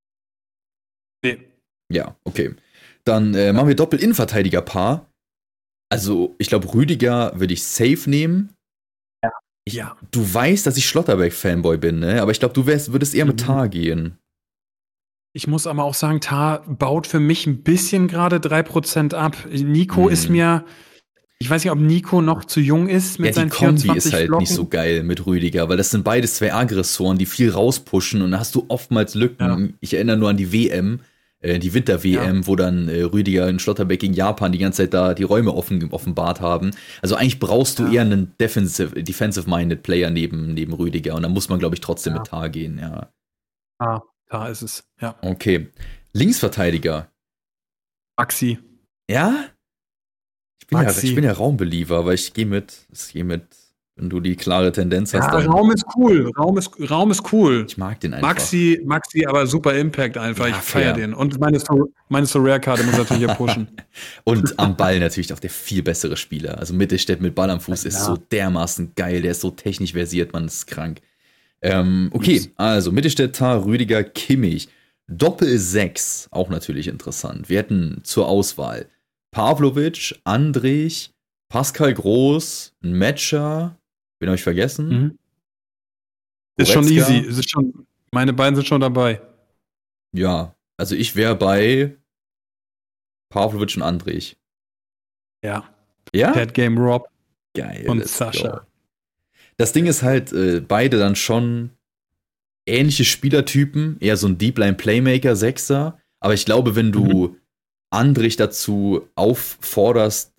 Nee. Ja, okay. Dann machen wir Doppel-Innenverteidiger-Paar. Also, ich glaube, Rüdiger würde ich safe nehmen. Ja. Du weißt, dass ich Schlotterbeck-Fanboy bin, ne? Aber ich glaube, du würdest eher mit Tar gehen. Ich muss aber auch sagen, Tar baut für mich ein bisschen gerade 3% ab. Nico ist mir, ich weiß nicht, ob Nico noch zu jung ist mit seinen 24 die Kombi ist halt Flocken. Nicht so geil mit Rüdiger, weil das sind beides zwei Aggressoren, die viel rauspushen und da hast du oftmals Lücken. Ja. Ich erinnere nur an die WM, die Winter-WM, wo dann Rüdiger und Schlotterbeck gegen Japan die ganze Zeit da die Räume offenbart haben. Also eigentlich brauchst du eher einen defensive-minded Player neben Rüdiger und da muss man, glaube ich, trotzdem mit Tar gehen, ja. Da ist es, ja. Okay. Linksverteidiger. Maxi. Ja? Ich bin ja Raumbeliever, aber ich gehe mit, wenn du die klare Tendenz hast. Ja, Raum ist cool. Raum ist cool. Ich mag den einfach. Maxi, aber super Impact einfach. Ja, ich feiere den. Und meine Rare-Karte muss natürlich hier pushen. Und am Ball natürlich auch der viel bessere Spieler. Also Mittelstädt mit Ball am Fuß ist so dermaßen geil. Der ist so technisch versiert, man ist krank. Okay, also Mittelstädt, Tar, Rüdiger, Kimmich. Doppel-6, auch natürlich interessant. Wir hätten zur Auswahl Pavlovic, Andrich, Pascal Groß, ein Matcher. Wen habe ich vergessen? Ist schon easy. Meine beiden sind schon dabei. Ja, also ich wäre bei Pavlovic und Andrich. Ja? Dead Game Rob. Geil. Und Sascha. Das Ding ist halt, beide dann schon ähnliche Spielertypen, eher so ein Deepline-Playmaker, Sechser. Aber ich glaube, wenn du Andrich dazu aufforderst,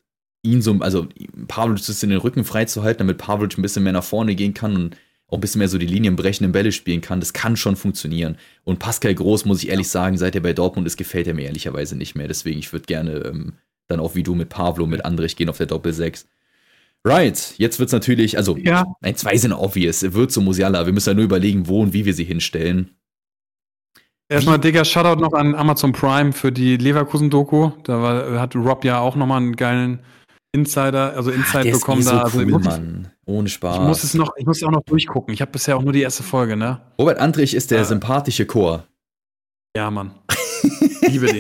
Pavlovic in den Rücken freizuhalten, damit Pavlovic ein bisschen mehr nach vorne gehen kann und auch ein bisschen mehr so die linienbrechenden Bälle spielen kann, das kann schon funktionieren. Und Pascal Groß, muss ich ehrlich sagen, seit er bei Dortmund ist, gefällt er mir ehrlicherweise nicht mehr. Deswegen, ich würde gerne dann auch wie du mit Pavlo, mit Andrich gehen auf der Doppel-6. Right, jetzt wird's natürlich, zwei sind obvious. Würze, Musiala, wir müssen ja nur überlegen, wo und wie wir sie hinstellen. Erstmal, Digga, Shoutout noch an Amazon Prime für die Leverkusen-Doku. Da hat Rob ja auch nochmal einen geilen Insight bekommen. Der ist cool, Mann. Ohne Spaß. Ich muss auch noch durchgucken. Ich habe bisher auch nur die erste Folge, ne? Robert Andrich ist der sympathische Chor. Ja, Mann.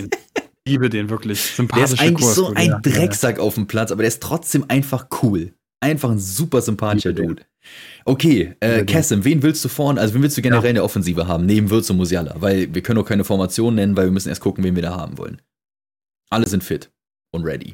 Liebe den, wirklich. Sympathische Der ist eigentlich so ein Drecksack auf dem Platz, aber der ist trotzdem einfach cool. Einfach ein super sympathischer Dude. Okay, Kassim, wen willst du vorne, also wen willst du generell in der Offensive haben, neben Wirtz und Musiala? Weil wir können auch keine Formation nennen, weil wir müssen erst gucken, wen wir da haben wollen. Alle sind fit und ready.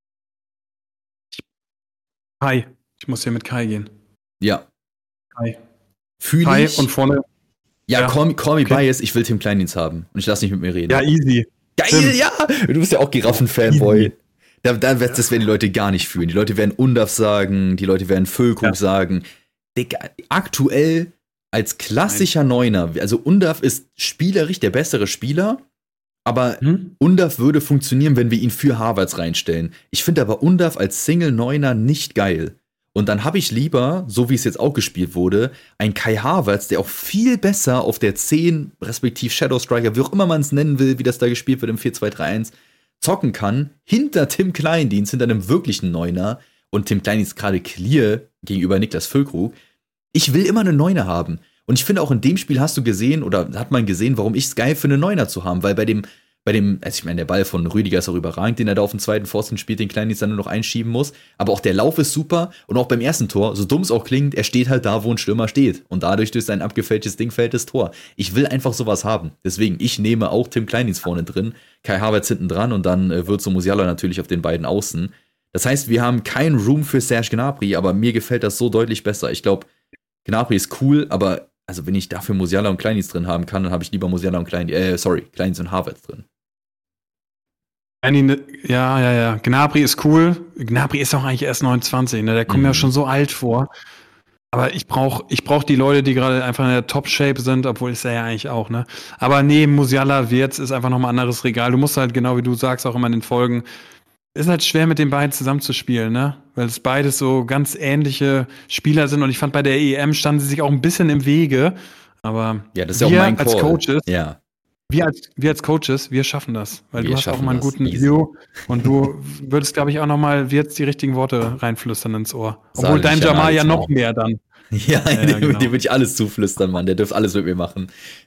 Kai. Ich muss hier mit Kai gehen. Ja. Kai. Fühle ich. Und vorne. Ja, call me biased, ich will Tim Kleindienst haben. Und ich lass nicht mit mir reden. Ja, easy. Geil, Tim. ja! Du bist ja auch Giraffen-Fanboy. Das werden die Leute gar nicht fühlen. Die Leute werden Undaf sagen, die Leute werden Füllkrug sagen. Digga, aktuell als klassischer Neuner, also Undaf ist spielerisch der bessere Spieler, aber Undaf würde funktionieren, wenn wir ihn für Havertz reinstellen. Ich finde aber Undaf als Single-Neuner nicht geil. Und dann habe ich lieber, so wie es jetzt auch gespielt wurde, einen Kai Havertz, der auch viel besser auf der 10, respektive Shadow Striker, wie auch immer man es nennen will, wie das da gespielt wird im 4-2-3-1, zocken kann, hinter Tim Kleindienst, hinter einem wirklichen Neuner. Und Tim Kleindienst gerade clear gegenüber Niklas Füllkrug. Ich will immer einen Neuner haben. Und ich finde auch in dem Spiel hast du gesehen, oder hat man gesehen, warum ich es geil finde, einen Neuner zu haben. Weil bei dem, also ich meine, der Ball von Rüdiger ist auch überragend, den er da auf den zweiten Pfosten spielt, den Kleindienst dann nur noch einschieben muss. Aber auch der Lauf ist super. Und auch beim ersten Tor, so dumm es auch klingt, er steht halt da, wo ein Stürmer steht. Und dadurch durch sein abgefälschtes Ding fällt das Tor. Ich will einfach sowas haben. Deswegen, ich nehme auch Tim Kleindienst vorne drin, Kai Havertz hinten dran und dann Wirtz und Musiala natürlich auf den beiden Außen. Das heißt, wir haben keinen Room für Serge Gnabry, aber mir gefällt das so deutlich besser. Ich glaube, Gnabry ist cool, aber also wenn ich dafür Musiala und Kleindienst drin haben kann, dann habe ich lieber Musiala und Kleindienst und Havertz drin. Ja. Gnabry ist cool. Gnabry ist auch eigentlich erst 29, ne? Der kommt mir schon so alt vor. Aber ich brauch die Leute, die gerade einfach in der Top-Shape sind, obwohl ist er ja eigentlich auch, ne? Aber nee, Musiala, Wirtz ist einfach nochmal ein anderes Regal. Du musst halt, genau wie du sagst, auch immer in den Folgen, ist halt schwer mit den beiden zusammenzuspielen, ne? Weil es beides so ganz ähnliche Spieler sind und ich fand, bei der EM standen sie sich auch ein bisschen im Wege. Aber ja, das ist ja auch mein als Call. Coaches, ja. wir als Coaches, wir schaffen das. Weil Wir du hast auch schaffen mal einen das, guten easy. View und du würdest, glaube ich, auch nochmal jetzt die richtigen Worte reinflüstern ins Ohr. Obwohl Sage dein ich Jamal ja genau. noch mehr dann. Ja, dem würde ich alles zuflüstern, Mann. Der dürfte alles mit mir machen.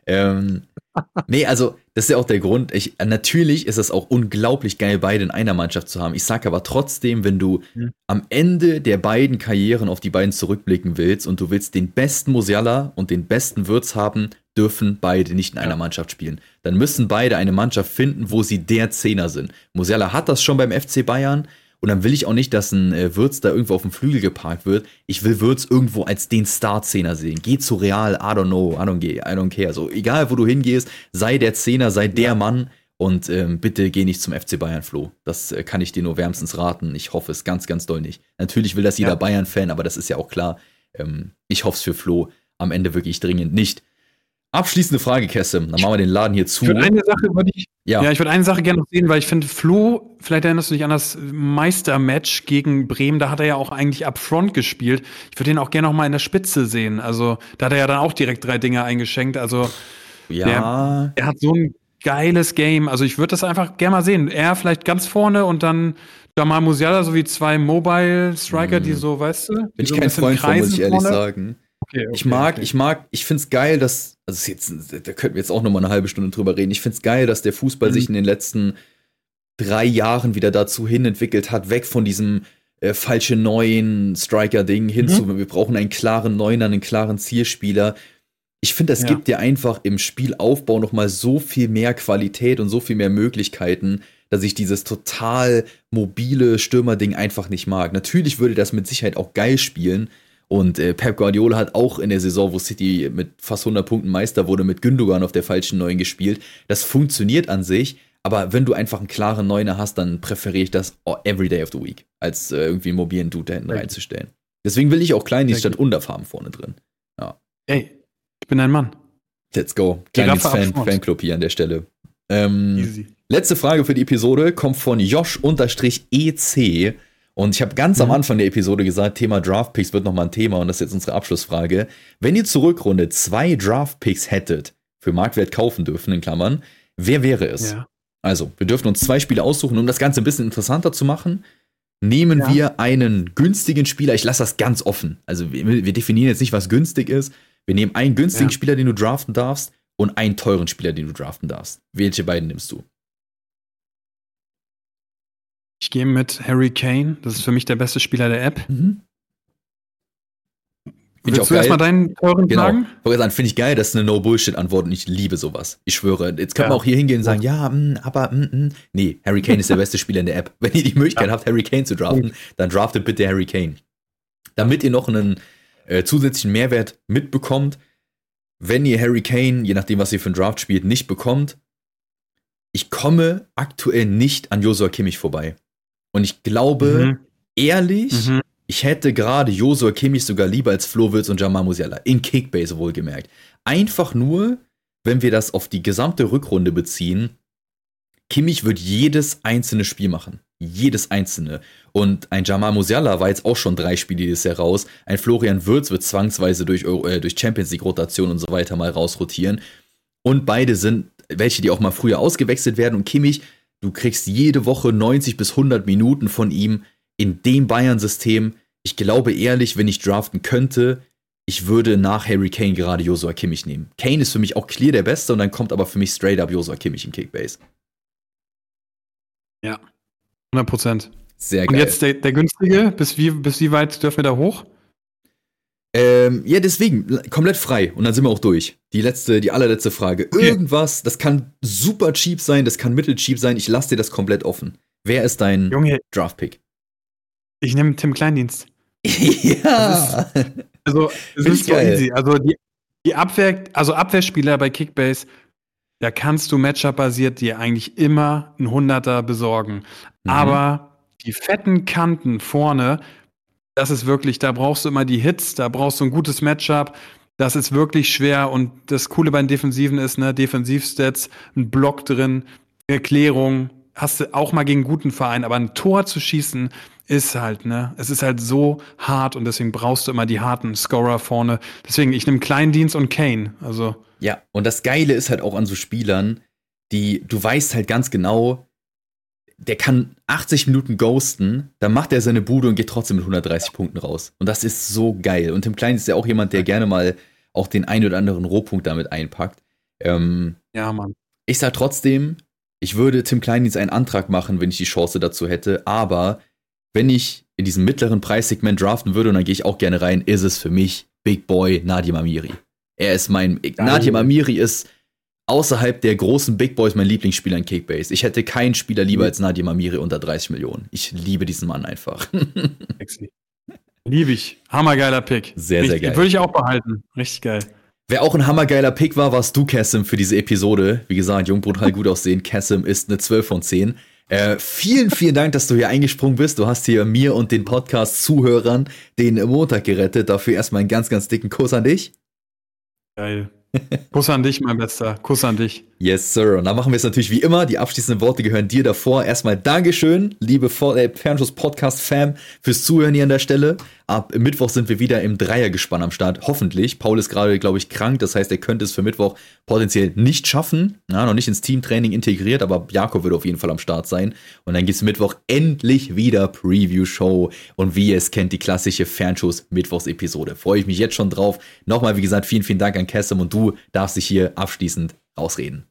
Nee, also, das ist ja auch der Grund. Natürlich ist es auch unglaublich geil, beide in einer Mannschaft zu haben. Ich sag aber trotzdem, wenn du am Ende der beiden Karrieren auf die beiden zurückblicken willst und du willst den besten Musiala und den besten Wirtz haben, dürfen beide nicht in einer Mannschaft spielen. Dann müssen beide eine Mannschaft finden, wo sie der Zehner sind. Musiala hat das schon beim FC Bayern. Und dann will ich auch nicht, dass ein Wirtz da irgendwo auf dem Flügel geparkt wird. Ich will Wirtz irgendwo als den Star-Zehner sehen. Geh zu Real, I don't know, I don't care. So, egal wo du hingehst, sei der Zehner, sei der Mann und bitte geh nicht zum FC Bayern, Flo. Das kann ich dir nur wärmstens raten. Ich hoffe es ganz, ganz doll nicht. Natürlich will das jeder Bayern-Fan, aber das ist ja auch klar. Ich hoffe es für Flo am Ende wirklich dringend nicht. Abschließende Frage, Kassim. Dann machen wir den Laden hier zu. Ich würde eine Sache gerne noch sehen, weil ich finde, Flo, vielleicht erinnerst du dich an das Meistermatch gegen Bremen, da hat er ja auch eigentlich up front gespielt. Ich würde ihn auch gerne noch mal in der Spitze sehen. Also, da hat er ja dann auch direkt 3 Dinger eingeschenkt. Also, er hat so ein geiles Game. Also, ich würde das einfach gerne mal sehen. Er vielleicht ganz vorne und dann Jamal Musiala sowie 2 Mobile Striker, die so, weißt du? Bin ich kein Freund von, muss ich ehrlich sagen. Okay, ich find's geil, dass, also da könnten wir jetzt auch noch mal eine halbe Stunde drüber reden. Ich find's geil, dass der Fußball sich in den letzten 3 Jahren wieder dazu hin entwickelt hat, weg von diesem falsche neuen Striker-Ding hin zu, wir brauchen einen klaren Neuner, einen klaren Zielspieler. Ich finde, das gibt dir einfach im Spielaufbau noch mal so viel mehr Qualität und so viel mehr Möglichkeiten, dass ich dieses total mobile Stürmer-Ding einfach nicht mag. Natürlich würde das mit Sicherheit auch geil spielen. Und Pep Guardiola hat auch in der Saison, wo City mit fast 100 Punkten Meister wurde, mit Gündogan auf der falschen Neun gespielt. Das funktioniert an sich, aber wenn du einfach einen klaren Neuner hast, dann präferiere ich das every day of the week, als irgendwie einen mobilen Dude da hinten reinzustellen. Deswegen will ich auch Kleindienst statt Undaf haben vorne drin. Ja. Ey, ich bin ein Mann. Let's go. Kleindienst-Fanclub hier an der Stelle. Easy. Letzte Frage für die Episode kommt von Josh-EC. Und ich habe ganz am Anfang der Episode gesagt, Thema Draftpicks wird nochmal ein Thema und das ist jetzt unsere Abschlussfrage. Wenn ihr zur Rückrunde 2 Draftpicks hättet, für Marktwert kaufen dürfen, in Klammern, wer wäre es? Ja. Also, wir dürfen uns 2 Spiele aussuchen, um das Ganze ein bisschen interessanter zu machen. Nehmen wir einen günstigen Spieler, ich lasse das ganz offen. Also, wir definieren jetzt nicht, was günstig ist. Wir nehmen einen günstigen Spieler, den du draften darfst, und einen teuren Spieler, den du draften darfst. Welche beiden nimmst du? Ich gehe mit Harry Kane. Das ist für mich der beste Spieler der App. Willst du erstmal deinen teuren fragen? Genau. Finde ich geil, das ist eine No-Bullshit-Antwort und ich liebe sowas. Ich schwöre. Jetzt können wir auch hier hingehen und sagen, nee, Harry Kane ist der beste Spieler in der App. Wenn ihr die Möglichkeit habt, Harry Kane zu draften, dann draftet bitte Harry Kane. Damit ihr noch einen zusätzlichen Mehrwert mitbekommt, wenn ihr Harry Kane, je nachdem, was ihr für einen Draft spielt, nicht bekommt, ich komme aktuell nicht an Joshua Kimmich vorbei. Und ich glaube, ehrlich, ich hätte gerade Joshua Kimmich sogar lieber als Flo Wirtz und Jamal Musiala. In Kickbase wohlgemerkt. Einfach nur, wenn wir das auf die gesamte Rückrunde beziehen, Kimmich wird jedes einzelne Spiel machen. Jedes einzelne. Und ein Jamal Musiala war jetzt auch schon 3 Spiele dieses Jahr raus. Ein Florian Wirtz wird zwangsweise durch Champions League Rotation und so weiter mal rausrotieren. Und beide sind welche, die auch mal früher ausgewechselt werden. Und Kimmich, du kriegst jede Woche 90 bis 100 Minuten von ihm in dem Bayern-System. Ich glaube ehrlich, wenn ich draften könnte, ich würde nach Harry Kane gerade Joshua Kimmich nehmen. Kane ist für mich auch clear der Beste und dann kommt aber für mich straight up Joshua Kimmich im Kickbase. Ja, 100%. Sehr geil. Und jetzt der günstige, bis wie weit dürfen wir da hoch? Ja, deswegen, komplett frei. Und dann sind wir auch durch. Die allerletzte Frage. Okay. Irgendwas, das kann super cheap sein, das kann mittelcheap sein. Ich lasse dir das komplett offen. Wer ist dein Draft-Pick? Ich nehme Tim Kleindienst. Ja. Es ist so easy. Also die Abwehrspieler bei Kickbase, da kannst du Matchup-basiert dir eigentlich immer einen 100er besorgen. Aber die fetten Kanten vorne, das ist wirklich, da brauchst du immer die Hits, da brauchst du ein gutes Matchup. Das ist wirklich schwer. Und das Coole bei den Defensiven ist, ne, Defensivstats, ein Block drin, Erklärung, hast du auch mal gegen einen guten Verein, aber ein Tor zu schießen ist halt, ne, es ist halt so hart und deswegen brauchst du immer die harten Scorer vorne. Deswegen, ich nehme Kleindienst und Kane, also. Ja, und das Geile ist halt auch an so Spielern, du weißt halt ganz genau, der kann 80 Minuten ghosten, dann macht er seine Bude und geht trotzdem mit 130 Punkten raus. Und das ist so geil. Und Tim Klein ist ja auch jemand, der gerne mal auch den einen oder anderen Rohpunkt damit einpackt. Ja, Mann. Ich sag trotzdem, ich würde Tim Kleindienst einen Antrag machen, wenn ich die Chance dazu hätte, aber wenn ich in diesem mittleren Preissegment draften würde, und dann gehe ich auch gerne rein, ist es für mich Big Boy Nadim Amiri. Nadim Amiri ist außerhalb der großen Big Boys mein Lieblingsspieler in Kickbase. Ich hätte keinen Spieler lieber als Nadim Amiri unter 30 Millionen. Ich liebe diesen Mann einfach. Liebe ich. Hammergeiler Pick. Sehr, sehr geil. Würde ich auch behalten. Richtig geil. Wer auch ein hammergeiler Pick war, warst du, Kassim, für diese Episode. Wie gesagt, jung, brutal, gut aussehen. Kassim ist eine 12 von 10. Vielen, vielen Dank, dass du hier eingesprungen bist. Du hast hier mir und den Podcast-Zuhörern den Montag gerettet. Dafür erstmal einen ganz, ganz dicken Kuss an dich. Geil. Kuss an dich, mein Bester. Kuss an dich. Yes, Sir. Und dann machen wir es natürlich wie immer. Die abschließenden Worte gehören dir davor. Erstmal Dankeschön, liebe Fernschuss-Podcast-Fam, fürs Zuhören hier an der Stelle. Ab Mittwoch sind wir wieder im Dreiergespann am Start. Hoffentlich. Paul ist gerade, glaube ich, krank. Das heißt, er könnte es für Mittwoch potenziell nicht schaffen. Ja, noch nicht ins Teamtraining integriert, aber Jakob wird auf jeden Fall am Start sein. Und dann gibt es Mittwoch endlich wieder Preview-Show. Und wie ihr es kennt, die klassische Fernschuss-Mittwochs-Episode. Freue ich mich jetzt schon drauf. Nochmal, wie gesagt, vielen, vielen Dank an Kassim und du darfst dich hier abschließend rausreden.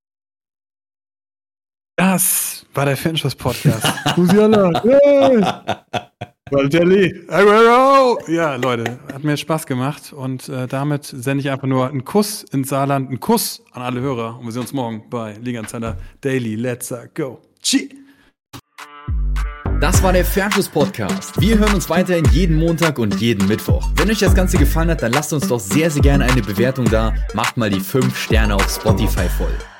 Das war der Fernschuss-Podcast. Musiala. Valtelli. Ja, Leute, hat mir Spaß gemacht und damit sende ich einfach nur einen Kuss ins Saarland, einen Kuss an alle Hörer und wir sehen uns morgen bei Liga Insider Daily. Let's go. Tschüss. Das war der Fernschuss-Podcast. Wir hören uns weiterhin jeden Montag und jeden Mittwoch. Wenn euch das Ganze gefallen hat, dann lasst uns doch sehr, sehr gerne eine Bewertung da. Macht mal die 5 Sterne auf Spotify voll.